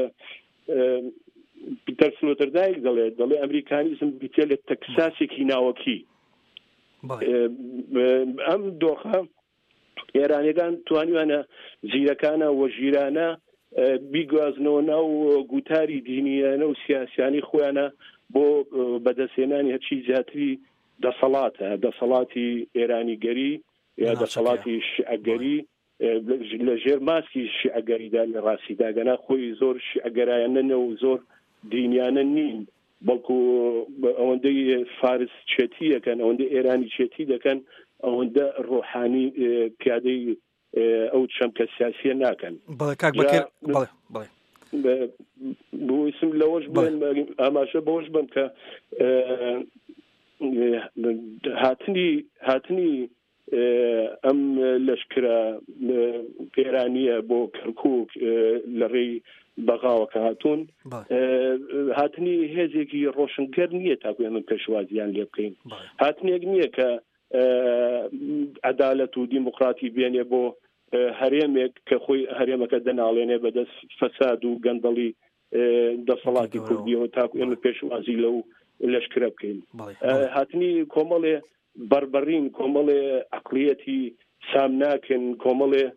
پیتەر سلۆتەردایک دەڵێت دەڵێ ئەمریکانیزم بیتێ لە تەکساسێکی ناوەکی ئەم دۆخە ئێرانیەکان توانیوانە زیرەکانە وەژیرانە بیگوازنەوە ناو گوتاری دینیانە و سیاسیانی خۆیانە بۆ بەدەستێنانی هەرچی زیاتری دەسەڵاتە دەسەڵاتی ئێرانیگەری یا دەسەڵاتی شیعەگەری لە ژێر ماسکی شیعەگەریدا لە ڕاستیداگەنا خۆی زۆر شیعەگەرایانە و زۆر دینیانە نین بەڵکو ئەوەندەی فارس چێتی دەکەن ئەوەندە ئێرانی چێتی دەکەن ئەوەندە ڕۆحانی پیادەی ئەو چەمکە سیاسیە ناکەن بۆسم لەوەش بن ئاماژە بەوەش بم کە هاتنی هاتنی ئەم لەشکرە ئێرانیە بۆ کەرکووک لە ڕێی بەغاوەکە هاتوون هاتنی هێزێکی ڕۆشنگەر نییە تاکو ئێمە پێشوازیان لێ بکەین هاتنێک نییە کە عەدالەت و دیموقراتی بێنێ بۆ هەرێمێک کە خۆی هەرێمەکە دەناڵێنێ بەدەست فەساد و گەندەڵی دەسەڵاتی کوردیەوە تاکو ئێمە پێشوازی لەو لەشکرە بکەین هاتنی کۆمەڵێ بربەرین کۆمەڵێ عەقلیەتی سام ناکەن کۆمەڵێ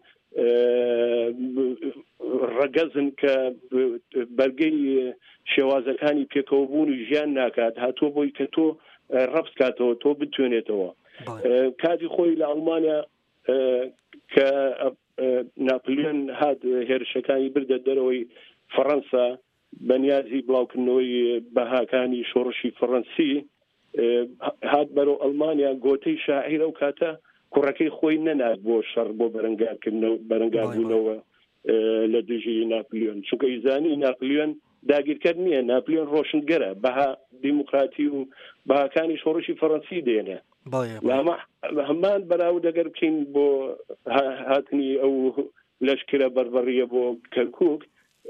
ڕەگەزن کە بەرگەی شێوازەکانی پێکەوەبوون و ژیان ناکات هاتووە بۆی کە تۆ ڕەبس کاتەوە تۆ بتوێنێتەوە کاتی خۆی لە ئەڵمانیا کە ناپلیۆن هات هێرشەکانی بردە دەرەوەی فەڕەنسا بەنیازی بڵاوکردنەوەی بەهاکانی شۆڕشی فەڕەنسی هات بەرەو ئەڵمانیا گۆتەی شاعیر ئەو کاتە کوڕەکەی خۆی نەنات بۆ شەڕ بۆ بەرەنگارکردنەوە بەرەنگاربوونەوە لە دژی ناپلیۆن چونکە ئیزانی ناپلیۆن داگیرکرد نییە ناپلیۆن ڕۆشنگەرە بەها دیموکراتی و بەهاکانی شۆڕشی فەڕەنسی دێنێ هەمان بەراورد دەگەر بکەین بۆ هاتنی ئەو لەشکرە بەربەڕیە بۆ کەرکووک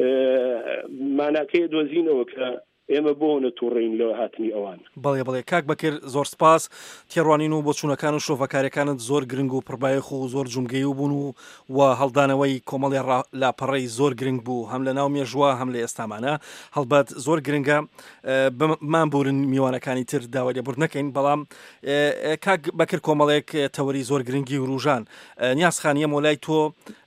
ماناکەیە دۆزینەوە کە ئێمە بۆ نەتووڕین لە هاتنی ئەوان بەڵێ بڵێ کاک بەکرد زۆر سپاس تێڕوانین و بۆ چوونەکان و شۆڤەکارەکانت زۆر گرنگ و پڕبایەخ و زۆر جومگەی و بوون و و هەڵدانەوەی کۆمەڵی لاپەڕەی زۆر گرنگ بوو هەم لە ناو مێژووە هەم لە ئێستامانە هەڵبەت زۆر گرنگە مان بورن میوانەکانی تر داوای لێبوور نەکەین بەڵام کاک بەکرد کۆمەڵێک تەوەری زۆر گرنگی و ڕوژان نیازخانیە مۆلای تۆ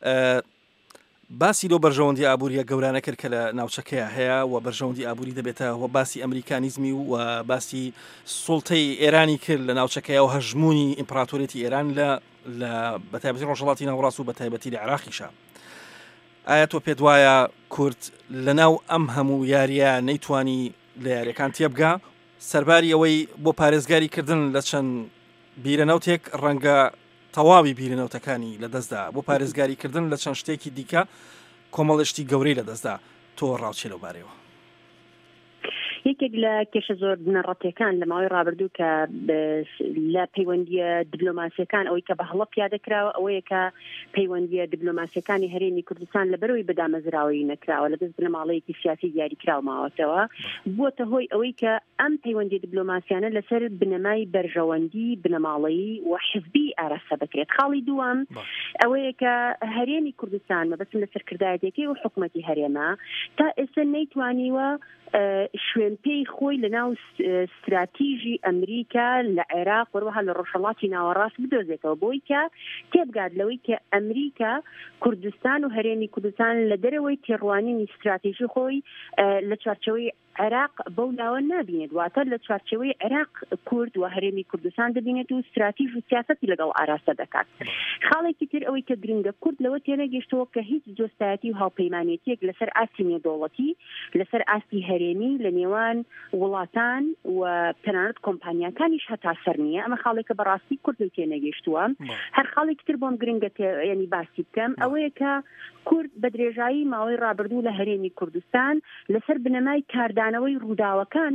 باسی لۆ بەرژەوەندی ئابووریە گەورانە کرد کە لە ناوچەکەیە هەیە و بەرژەوەندی ئابووری دەبێتە و باسی ئەمریکانیزمی و باسی سوڵتەی ئێرانی کرد لە ناوچەکەیە و هەژمونی ئیمپراتۆریەتی ئێران لە لە بەتایبەتی ڕۆژهەڵاتی ناوەڕاست و بەتایبەتی لە عێراقیشە ئایا تۆ پێت وایە کورد لەناو ئەم هەموو یاریە نەیتوانی لە یاریەکان تێبگا سەرباری ئەوەی بۆ پارێزگاریکردن لە چەند بیرەنەوتێک ڕەنگە تەواوی بیرنەوتەکانی لەدەستدا بۆ پارێزگاریکردن لە چەند شتێکی دیکە کۆمەڵشتی گەورەی لەدەستدا تۆ ڕاوچێ لەو بارەوە یەکێک لە کێشە زۆر بنەڕەتیەکان لە ماوەی ڕابردوو کە لە پەیوەندیە دیپلۆماسیەکان ئەوەی کە بە هەڵە پیادەکراوە ئەوەیە کە پەیوەندیە دیپلۆماسیەکانی هەرێمی کوردستان لەبەرەوەی بەدامەزراوەی نەکراوە لەدەست بنەماڵەیەکی سیاسی دیاریکراو ماوەتەوە بووەتە هۆی ئەوەی کە ئەم پەیوەندی دیپلۆماسیانە لەسەر بنەمای بەرژەوەندی بنەماڵەیی و حزبی ئاراستە بکرێت خاڵی دووەم ئەوەیە کە هەرێمی کوردستان مەبەستن لە سەرکردایەتێکی و حکوومەتی هەرێما تا ئێستا نەیتوانیوە شوێن پێی خۆی لە ناو استراتیژی ئەمریکا لە عێراق وەروەها لە ڕۆژهەڵاتی ناوەڕاست بدۆزێتەوە بۆی کە تێبگات لەوەی کە ئەمریکا کوردستان و هەرێمی کوردستان لە دەرەوەی تێڕوانینی استراتیژی خۆی لە چارچەوەی عێراق بەو لاوە نابینێت واتە لە چارچەوەی عێراق کورد و هەرێمی کوردستان دەبینێت و استراتیژ و سیاسەتی لەگەڵ ئاراستە دەکات خاڵێکی تر ئەوەی کە گرنگە کورد لەوە تێنەگەیشتەوە کە هیچ جۆستایەتی و هاوپەیمانێتیەک لەسەر ئاستی نێودەوڵەتی لەسەر ئاستی هەرێمی لە نێوان وڵاتان و تەنانەت کۆمپانیاکانیش هەتا سەر نییە ئەمە خاڵێکە بەڕاستی کورد تێنەگەیشتووە هەر خاڵێکی تر بۆم گرنگە ینی باسی بکەم ئەوەیە کە کورد بە درێژایی ماوەی ڕابردوو لە هەرێمی کوردستان لەسەر بنەمای کاردانەوەی ڕووداوەکان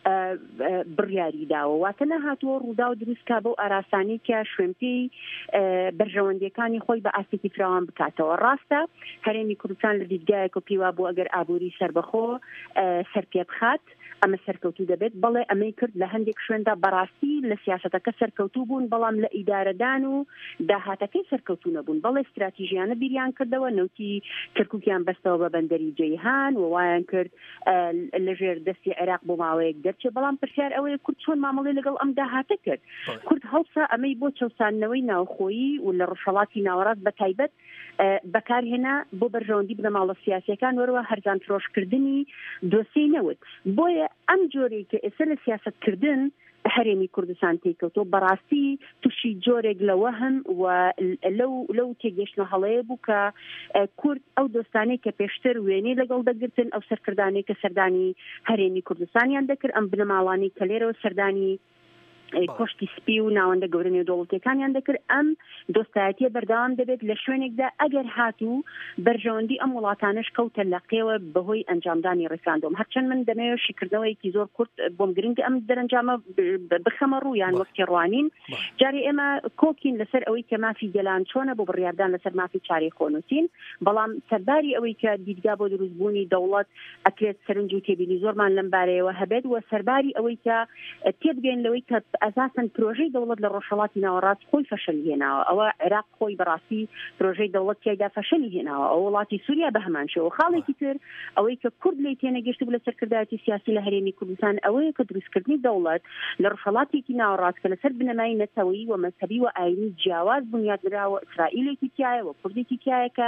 بڕیاری داوە واتە نەهاتووە ڕوودا و دروستکە بەو ئاراسانی کە شوێنپێی بەرژەوەندیەکانی خۆی بە ئاستی فراوان بکاتەوە ڕاستە هەرێمی کوردستان لە دیدگایەک و پیوا بوو ئەگەر ئابووری سەربەخۆ سەر پێ بخات ئەمە سەرکەوتوو دەبێت بەڵێ ئەمەی کرد لە هەندێک شوێندا بەڕاستی لە سیاسەتەکە سەرکەوتوو بوون بەڵام لە ئیدارەدان و داهاتەکەی سەرکەوتوو نەبوون بەڵێ استراتیژیانە بیریان کردەوە نەوتی کەرکووکیان بەستەوە بە بەندەری جەیهان و وایان کرد لەژێر دەستی عێراق بۆ ماوەیەک دەرچێت بەڵام پرسیار ئەوەیە کورد چۆن مامەڵەی لەگەڵ ئەم داهاتە کرد کورد هەڵسا ئەمەی بۆ چەسانەوەی ناوخۆیی و لە ڕۆژهەڵاتی ناوەڕاست بە تایبەت بەکارهێنا بۆ بەرژەوەندی بنەماڵە سیاسیەکان وەرەوە هەرزان فرۆشکردنی دۆسیی نەوت بۆیە ئەم جۆرێک کە ئێستا لە سیاسەتکردن هەرێمی کوردستان تێکەوتۆ بەڕاستی تووشی جۆرێک لەوە هەم و لەو لەو تێگەشتنە هەڵەیە بوو کە کورد ئەو دۆستانەی کە پێشتر وێنەی لەگەڵ دەگرتن ئەو سەرکردانەی کە سەردانی هەرێمی کوردستانیان دەکرد ئەم بنەماڵانی کە لێرەوە سەردانی کۆشتی سپی و ناوەندە گەورە نێودەوڵەتیەکانیان دەکرد ئەم دۆستایەتیە بەردەوام دەبێت لە شوێنێکدا ئەگەر هاتوو بەرژەوەندی ئەم وڵاتانش کەوتە لە قێوە بەهۆی ئەنجامدانی ڕێکاندۆم هەرچەند من دەمەوێت شیکردنەوەیکی زۆر کورت بۆم گرنگ ئەم دەرەنجامە بخەمە ڕوویان وەکتی ڕوانین جاری ئێمە کۆکین لەسەر ئەوەی کە مافی گەلان چۆنە بۆ بڕیاردان لەسەر مافی چاری خۆنووسین بەڵام سەرباری ئەوەی کە دیدگا بۆ دروستبوونی دەوڵەت ئەکرێت سەرنج و تێبینی زۆرمان لەم بارەیەوە هەبێت و سەرباری ئەوەی کە تێبگەین لەوەی کە ئەساساً پرۆژەی دەوڵەت لە ڕۆژهەڵاتی ناوەڕاست خۆی فەشەلی هێناوە ئەوە عێراق خۆی بەڕاستی پرۆژەی دەوڵەت تێدا فەشەلی هێناوە ئەو وڵاتی سووریا بە هەمان شێوە خاڵێکی تر ئەوەی کە کورد لێی تێنەگەشت بوو لە سەرکردایەتی سیاسی لە هەرێمی کوردستان ئەوەیە کە دروستکردنی دەوڵەت لە ڕۆژهەڵاتێکی ناوەڕاست کە لەسەر بنەمای نەتەوەیی و مەذهبی و ئاینی جیاواز بنیادنراوە ئیسرائیلێکی تایە و کوردێکی تایە کە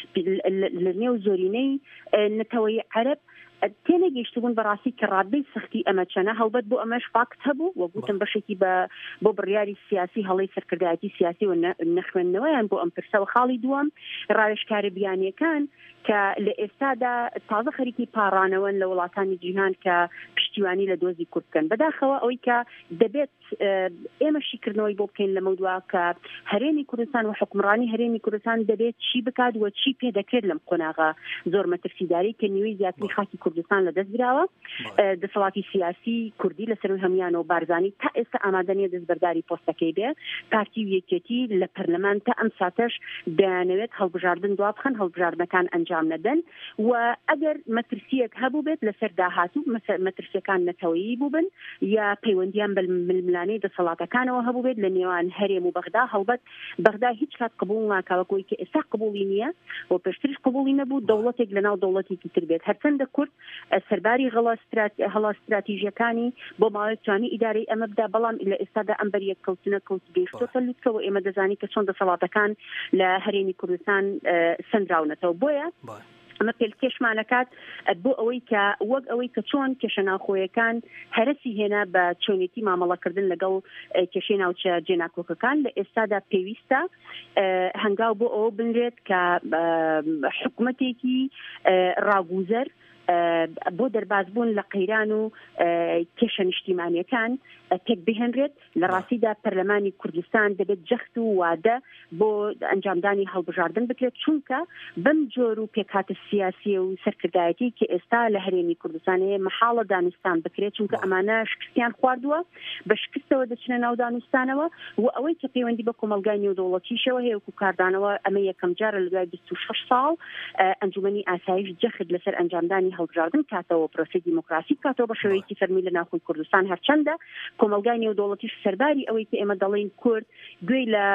لە نێو زۆرینەی نەتەوەیی عەرەب تێنەگەیشتبوون بەڕاستی کە ڕادەی سەختی ئەمە چەنە هەڵبەت بۆ ئەمەش فاکت هەبوو و گوتم بەشێکی بۆ بڕیاری سیاسی هەڵەی سەرکردایەتی سیاسی و نەخوێندنەوەیان بۆ ئەم پرسەوە خاڵی دووەم ڕاوێژکارە بیانیەکان کە لە ئێستادا تازە خەریکی پاڕانەوەن لە وڵاتانی جیهان کە پشتیوانی لە دۆزی کورد بکەن بەداخەوە ئەوەی کە دەبێت ئێمە شیکردنەوەی بۆ بکەین لەمە دووە کە هەرێمی کوردستان و حکومڕانی هەرێمی کوردستان دەبێت چی بکات و چی پێ دەکرێت لەم قۆناغا زۆر مەترسیداری کە نیوەی زیاتری خاکی کوردستان لە دەست براوە دەسەڵاتی سیاسی کوردی لەسەر هەمیان و بارزانی تا ئێستا ئامادەنیە دەستبەرداری پۆستەکەی بێ پارتی و یەکێتی لە پەرلەمان تا ئەم ساتەش دەیانەوێت هەڵبژاردن دوا بخەن هەڵبژاردنەکان ئەنجام نەدەن و ئەگەر مەترسیەک هەبوو بێت لەسەر داهاتوو مەترسیەکان نەتەوەیی بووبن یا پەیوەندیان بە ململانەی دەسەڵاتەکانەوە هەبوو بێت لە نێوان هەرێم و بەغدا هەڵبەت بەغدا هیچ کات قبوڵ ناکاوەکەوەی کە ئێستا قبوڵی نییە و پێشترش قبوڵی نەبوو دەوڵەتێک لەناو دەوڵەتێکی تر بێت هەرچەندە کورد سەرباری هەڵا استراتیژیەکانی بۆ ماوەی توانی ئیدارەی ئەمە بدا بەڵام لە ئێستادا ئەم بەریەک کەوتنە کەوت گەیشتۆتە لوتکەوە ئێمە دەزانی کە چۆن دەسەڵاتەکان لە هەرێمی کوردستان سەنراونەتەوە بۆیە ئەمە پێلکێشمانەکات بۆ ئەوەی کە وەک ئەوەی کە چۆن کێشە ناوخۆیەکان هەرسی هێنا بە چۆنێتی مامەڵەکردن لەگەڵ کێشەی ناوچە جێناکۆکەکان لە ئێستادا پێویستە هەنگاو بۆ ئەوە بنرێت کە حکوومەتێکی ڕاگوزەر بۆ دەربازبوون لە قەیران و کێشە نیشتیمانیەکان تێک بهێنرێت لە ڕاستیدا پەرلەمانی کوردستان دەبێت جەخت و وادە بۆ ئەنجامدانی هەڵبژاردن بکرێت چونکە بەم جۆر و پێکاتە سیاسی و سەرکردایەتی کە ئێستا لە هەرێمی کوردستانەیە مەحاڵە دانوستان بکرێت چونکە ئەمانە شکستیان خواردووە بە شکستەوە دەچنە ناو دانوستانەوە و ئەوەی کە پەیوەندی بە کۆمەلگای نێودەوڵەتیشەوە هەیە وەکو کاردانەوە ئەمە یەکەم جارە لە دوای بیست و شەش ساڵ ئەنجومەنی ئاسایش جەخت لەسەر ئەنجامدانی هەڵبژاردن کاتەوە پرۆسەی دیموکراسی کاتەوە بە شێوەیەکی فەرمی لە ناوخۆی کوردستان هەرچەندە کۆمەلگای نێودەوڵەتیش سەرباری ئەوەی کە ئێمە دەڵێن کورد گوێی لە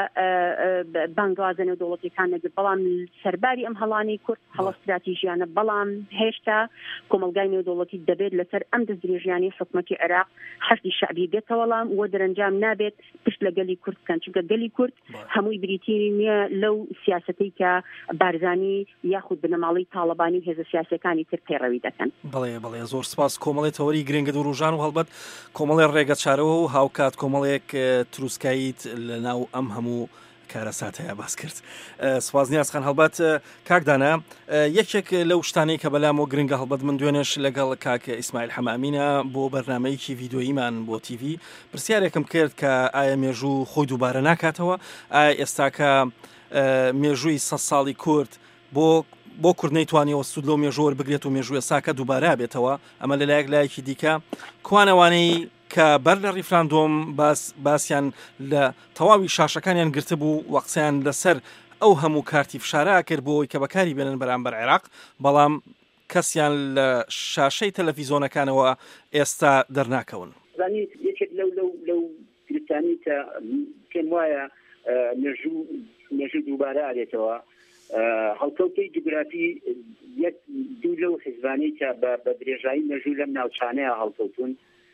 بانگوازە نێودەوڵەتیەکان نەگرت بەڵام سەرباری ئەم هەڵانی کورد هەڵە استراتیژیانە بەڵام هێشتا کۆمەلگای نێودەوڵەتی دەبێت لەسەر ئەم دەستدرێژیانی حکومەتی عێراق حەشدی شەعبی بێتە وەڵام و دەرەنجام نابێت پشت لە گەلی کورد بکەن چونکە گەلی کورد هەمووی بریتی نییە لەو سیاسەتەی کە بارزانی یاخود بنەماڵی تاڵەبانی و هێزە سیاسیەکانی تر پەیڕەوی دەکەن. بەڵێ بەڵێ زۆر سپاس کۆمەڵی تەوەری گرنگە و ڕۆژان و هەڵبەت کۆمەڵی ڕێگە چارەوە و هاوکات کۆمەڵێک تروسکاییت لە ناو ئەم هەموو کارەسات هەیە باس کرد. سپاس نیازخان هەڵبەت کاکدانە یەکێک لەو شتانەی کە بەلامەوە گرنگە هەڵبەت من دوێنێش لەگەڵ کاک ئیسماعیل حەمامینە بۆ بەرنامەیەکی ڤیدۆییمان بۆ تیڤی پرسیارێکم کرد کە ئایا مێژوو خۆی دووبارە ناکاتەوە ئایا ئێستا کە مێژووی سەد ساڵی کورد بۆ بۆ کورد نەیتوانیەوە سوود لەو مێژووە بگرێت و مێژووە ساکە دووبارە بێتەوە ئەمە لەلایەک لایەکی دیکە کوانەوانەی کە بەر لە ریفراندۆم باس باسییان لە تەواوی شاشەکانیان گرتە بوو وەقسەیان لەسەر ئەو هەموو کارتی فشارە کرد بۆ ئەوی کە بەکاری بێنن بەرامبەر عێراق بەڵام کەسیان لە شاشەی تەلەڤیزۆنەکانەوە ئێستا دەرناکەون. زانی یەکێک لەو لەو لەو گرتانی کە پێم وایە مێژوو مێژوو دووبارە ئارێتەوە هەڵکەوتەی جوگرافی یەک دوو لەو حیزبانەی کە بە درێژایی مێژوو لەم ناوچانەیە هەڵکەوتون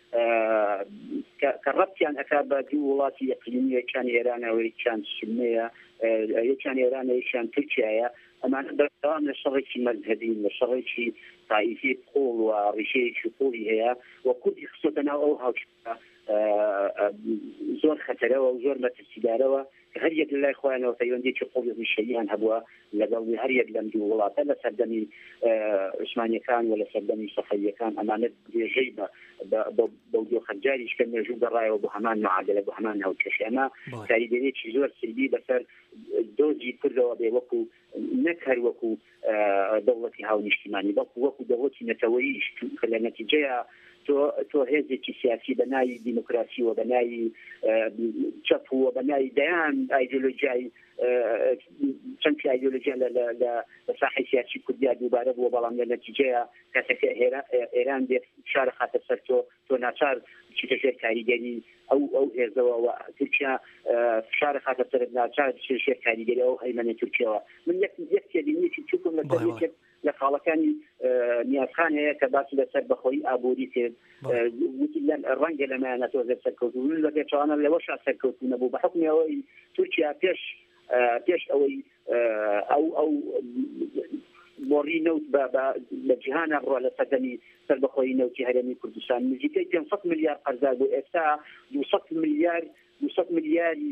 کە ڕەبتیان ئەکا بە دوو وڵاتی ئەقلیمی یەکیان ئێرانەوە یەکیان سنەیە یەکیان ئێرانە یەکیان تورکیایە ئەمانە بەردەوام لە شەڕێکی مەذهەبی لە شەڕێکی تایفی قۆڵ و ڕیشەیەکی قۆڵی هەیە و کوردی خستۆتە ناو ئەو هاوچە زۆر خەتەرەوە و زۆر مەترسیدارەوە هەر یەک لای خۆیانەوە پەیوەندێکی قوڵی شەریان هەبووە لەگەڵ هەر یەک لەم دوو وڵاتە لە سەردەمی عوسمانیەکان و لە سەردەمی سەفەویەکان ئەمانە درێژەی بە دۆخەجاریش کە مێژوو گەڕایەوە بۆ هەمان معادلە بۆ هەمان هاوکێشی ئەمە کاریگەریەکی زۆر سلبی بەسەر دۆزی کردەوە بێ وەکو نەک هەر وەکو دەوڵەتی هاونیشتیمانی بەڵکو وەکو دەوڵەتی نەتەوەییش کە لە نەتیجەیە تۆ تۆ هێزێکی سیاسی بە ناوی دیموکراسی و بە ناوی چەپ و بە ناوی دەیان ئایدۆلۆژیای چەند ئایدۆلۆژیا لە ساحەی سیاسی کوردیا دووبارە بووە بەڵام لە نەتیجەیە کاتێکە ئێران بێت شارە خاتە سەر تۆ تۆ ناچار چیتە ژێر کاریگەری ئەو ئەو هێزەوە و تورکیا شارە خاتە سەر ناچار ژێر کاریگەری ئەو هەیمەنە تورکیەوە من یەک یەک تێبینیەکی چووکم لەسەر یەکێک لە خاڵەکانی نیازخان هەیە کە باسی لەسەر بەخۆی ئابووری کرد ڕەنگە لەمایانە تۆزە سەرکەوتون لە پێچوانە لەوەش سەرکەوتون نەبوو بە حکمی ئەوەی تورکیا پێش پێش ئەوەی ئەو ئەو مۆڕی نەوت لە جیهانە ڕۆ لە سەردەمی سەربەخۆی نەوتی هەرێمی کوردستان نزیکەی پێنج ملیار قەرزار بوو ئێستا دووسەد ملیار دووسەد ملیاری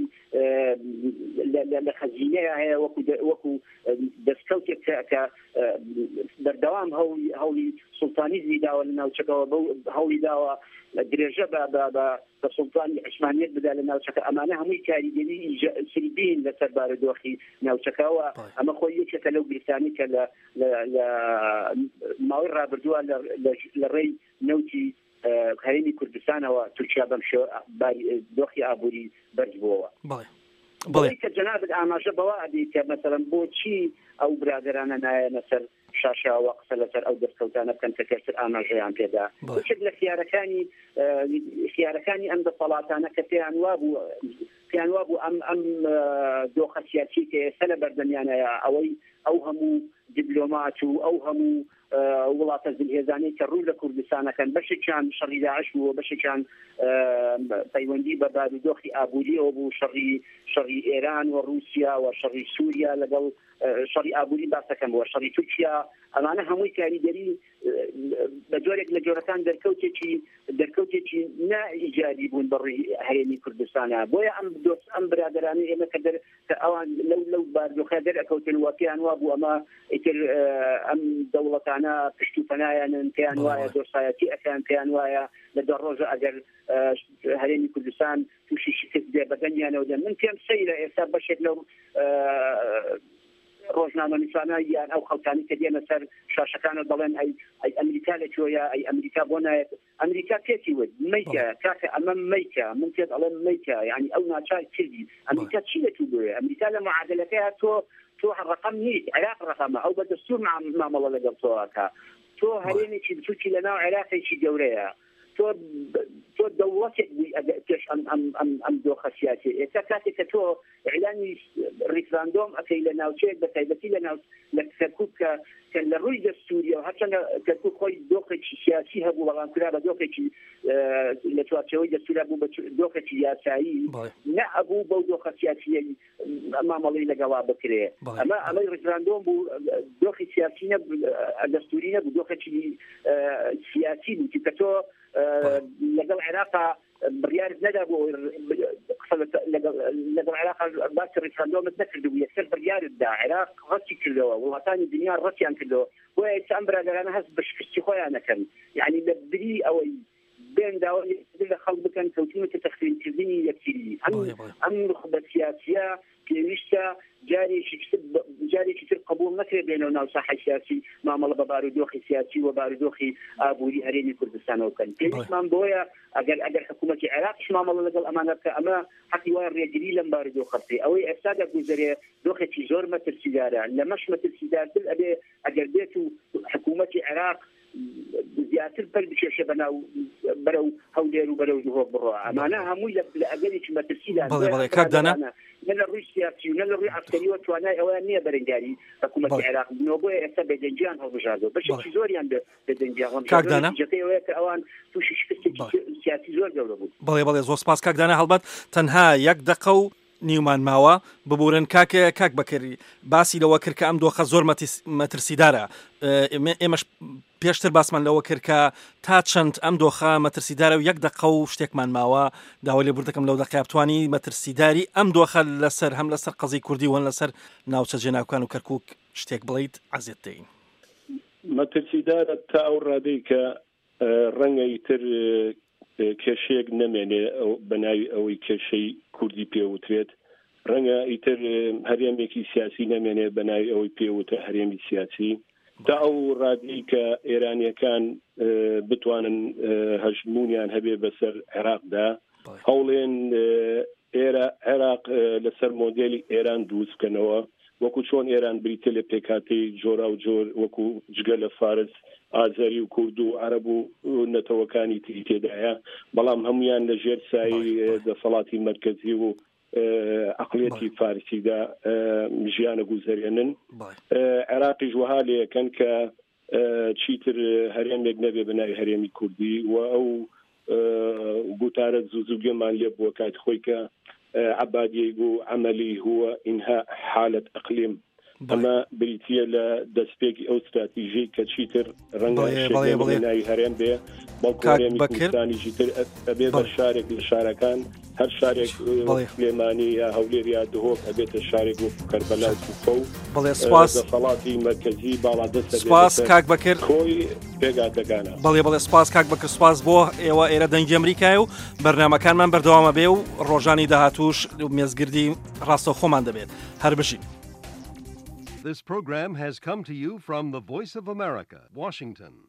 لە خەزینەیە هەیە وەکو وەکو دەستکەوتێک کە بەردەوام هەوڵی سوڵتانیزمی داوە لە ناوچەکەەوە بەو هەوڵی داوە درێژە بە سوڵتانی عوسمانیەت بدا لە ناوچەکە ئەمانە هەمووی کاریگەری سلبین لەسەر بارودۆخی ناوچەکەەوە ئەمە خۆی یەکێکە لەو گرفتانی کە لە ماوەی ڕابردووە لە ڕێی نەوتی هەرێمی کوردستانەوە تورکیا بەم دۆخی ئابووری بەرز بووەوە بەڵێ کە جەنابەت ئاماژە بەوە ئەبێت کە مەسەڵەن بۆچی ئەو برادرانە نایەنە سەر شاشاوە قسە لەسەر ئەو دەستکەوتانە بکەن کە کەسر ئاماژەیان پێدا بچێت لە خیارەکانی خیارەکانی ئەم دەسەڵاتانە کە پێیان وابوو پێیان وابوو ئەم ئەم دۆخە سیاسی کە ئێستا لە بەردەمیانەیە ئەوەی ئەو هەموو دیبلۆمات و ئەو هەموو وڵاتە زلهێزانەی کە ڕوو لە کوردستانەکەن بەشێکیان شەڕی داعش بوو بەشێکیان پەیوەندی بە بارودۆخی ئابووریەوە بوو شەڕی شەڕی ئێران و رووسیا و شەڕی سووریا لەگەڵ شەڕی ئابووری باسەکەم بووە شەڕی تورکیا ئەمانە هەمووی کاریگەری بە جۆرێک لە جۆرەکان دەرکەوتێکی دەرکەوتێکی نائیجادی بوون بەڕێی هەرێمی کوردستانە بۆیە ئەم دۆست ئەم برادرانی ئێمە کە کە ئەوان لەو لەو بارودۆخە دەرەکەوتن و پێیان وابوو ئەمە ئیتر ئەم دەوڵەتانە پشت و پەنایانن پێیان وایە دۆسایەتی ئەکان پێیان وایە لە دە ڕۆژە ئەگەر هەرێمی کوردستان تووشی شکست بێ بەدەنیانەوە دەن من پێم سەیرە ئێستا بەشێک لەو ڕۆژنامە نیسانە یان ئەو خەڵکانی کە دێنە سەر شاشەکانە دەڵێن ئەی ئەمریکا لەکوێیە ئەی ئەمریکا بۆ نایێت ئەمریکا پێتی ود مەیکە کاکە ئەمە مەیکە من پێت ئەڵێم مەیکە یعنی ئەو ناچار کردی ئەمریکا چی لەتوو بووێ ئەمریکا لە معادلەکەیە تۆ تۆ ڕقم نیت عێراق ڕقەمە ئەو بە دەستور مامەڵە لەگەڵ تۆکە تۆ هەرێمێکی بچووکی لەناو عێراقێکی گەورەیە تۆ تۆ دەوڵەتێک بووی پێش ئەم دۆخە سیاسی ئێستا کاتێک کە تۆ ئیعلانی ریفراندۆم ئەکەی لە ناوچەیەک بە تایبەتی لە ناو لە کەرکووک کە کە لە ڕووی دەستوریە و هەرچەندە کەرکووک خۆی دۆخێکی سیاسی هەبوو بەڵام کرا بە دۆخێکی لە چوارچەوەی دەستورا بوو بە دۆخێکی یاسایی نە ئەبوو بەو دۆخە سیاسیە مامەڵەی لەگەڵا بکرێ ئەمە ئەمەی ریفراندۆم بوو دۆخی سیاسی نەبوو دەستوری نەبوو دۆخێکی سیاسی بوو کە تۆ لەگەڵ عێراقا بڕیارت نەدا بۆ لەگەڵ عێراقا باسی ریفراندۆمت نەکردبوو یەکسەر بڕیارت دا عێراق ڕەتی کردەوە وڵاتانی دنیا ڕەتیان کردەوە بۆیە ئێستا ئەم برادرانە هەست بە شکستی خۆیان نەکەن یعنی لە بری ئەوەی بێن داوای لە خەڵک بکەن کەوتونەتە تەخریبکردنی یەکتری ئەم نخبە سیاسیە پێویستە جارێکی جارێکی تر قبول نەکرێت بێنەوە ناو ساحەی سیاسی مامەڵە بە بارودۆخی سیاسی و بارودۆخی ئابووری هەرێمی کوردستانەوە بکەن پێویستمان بۆیە ئەگەر ئەگەر حکوومەتی عێراقیش مامەڵە لەگەڵ ئەمانە بکە ئەمە حەقی وایە ڕێگیری لەم بارودۆخە بکرێ ئەوەی ئێستا دەگوزارێ دۆخێکی زۆر مەترسیدارە لە مەش مەترسیدارتر ئەبێ ئەگەر بێت و حکوومەتی عێراق زیاتر بەر بکێشە بەناو بەرەو هەولێر و بەرەو جوهۆ بڕۆ ئەمانە هەمووی لە ئەگەرێکی مەترسیدار نە لە ڕووی سیاسی و نە لە ڕووی عەسکەریەوە توانای ئەویان نییە بەرەنگاری حکوومەتی عێراق بنەوە بۆیە ئێستا بێدەنگیان هەڵبژاردەوە بەشێکی زۆریان بێدەنگیان جەکەیەوەیە کە ئەوان تووشی شکستێکی سیاسی زۆر گەورە بوو. بەڵێ بەڵێ زۆر سپاس کاک دانا هەڵبەت تەنها یەک دقە و نیومان ماوە ببورن کاکە کاک بەکردی باسی لەوە کرد کە ئەم دۆخە زۆر مەترسیدارە ئێمەش پێشتر باسمان لەوە کرد کە تا چەند ئەم دۆخە مەترسیدارە و یەک دقە و شتێکمان ماوە داوای لێبوور دەکەم لەو دەقەیە بتوانی مەترسیداری ئەم دۆخە لەسەر هەم لەسەر قەزی کوردی وەن لەسەر ناوچە جێناوکان و کەرکووک شتێک بڵیت عەزیەت دەین مەترسیدارە تا ئەو ڕادەی کە ڕەنگەی تر کێشەیەک نەمێنێ بەناوی ئەوەی کێشەی کوردی پێوترێت ڕەنگە ئیتر هەرێمێکی سیاسی نەمێنێ بەناوی ئەوەی پێوتە هەرێمی سیاسی تا ئەو ڕادەی کە ئێرانیەکان بتوانن هەژمونیان هەبێ بەسەر عێراقدا هەوڵێن ئێرە عێراق لەسەر مۆدێلی ئێران دروست بکەنەوە وەکو چۆن ئێران بریتە لە پێکاتی جۆرا و جۆر وەکو جگە لە فارس ئازەری و کورد و عەرەب و نەتەوەکانی تری تێدایە بەڵام هەمویان لە ژێر سایی دەسەڵاتی مرکزی و عقلێتی فارسیدا ژیانە گوزەرێنن عێراقیش وەها لێەکەن کە چیتر هەرێمێک نەبێ بەناوی هەرێمی کوردی و ئەو گوتارە زوزوگێمان لێ بووە کات خۆی کە عبادیه و عملی هو إنهاء حالة إقليم أما بريتيا لدستيجي أو استراتيجي كشيتر رنجا شيء ناي هرم به بالكوريمي كوستاني جيتر أبي بالشارك للشاركان هر شارك سليماني يا هوليريا دهوك أبي الشارك وكربلاء وفو بله سپاس صلاتي مركزي بالا دست سپاس كاك بكر خوي بيجا دكانا بله بله سپاس كاك بكر سپاس بو إيوا إيرا دنج أمريكا و برنامج كان من بردوام بيو روجاني دهاتوش ميزجردي راسو خمان دبيت هر بشي. This program has come to you from the Voice of America, Washington.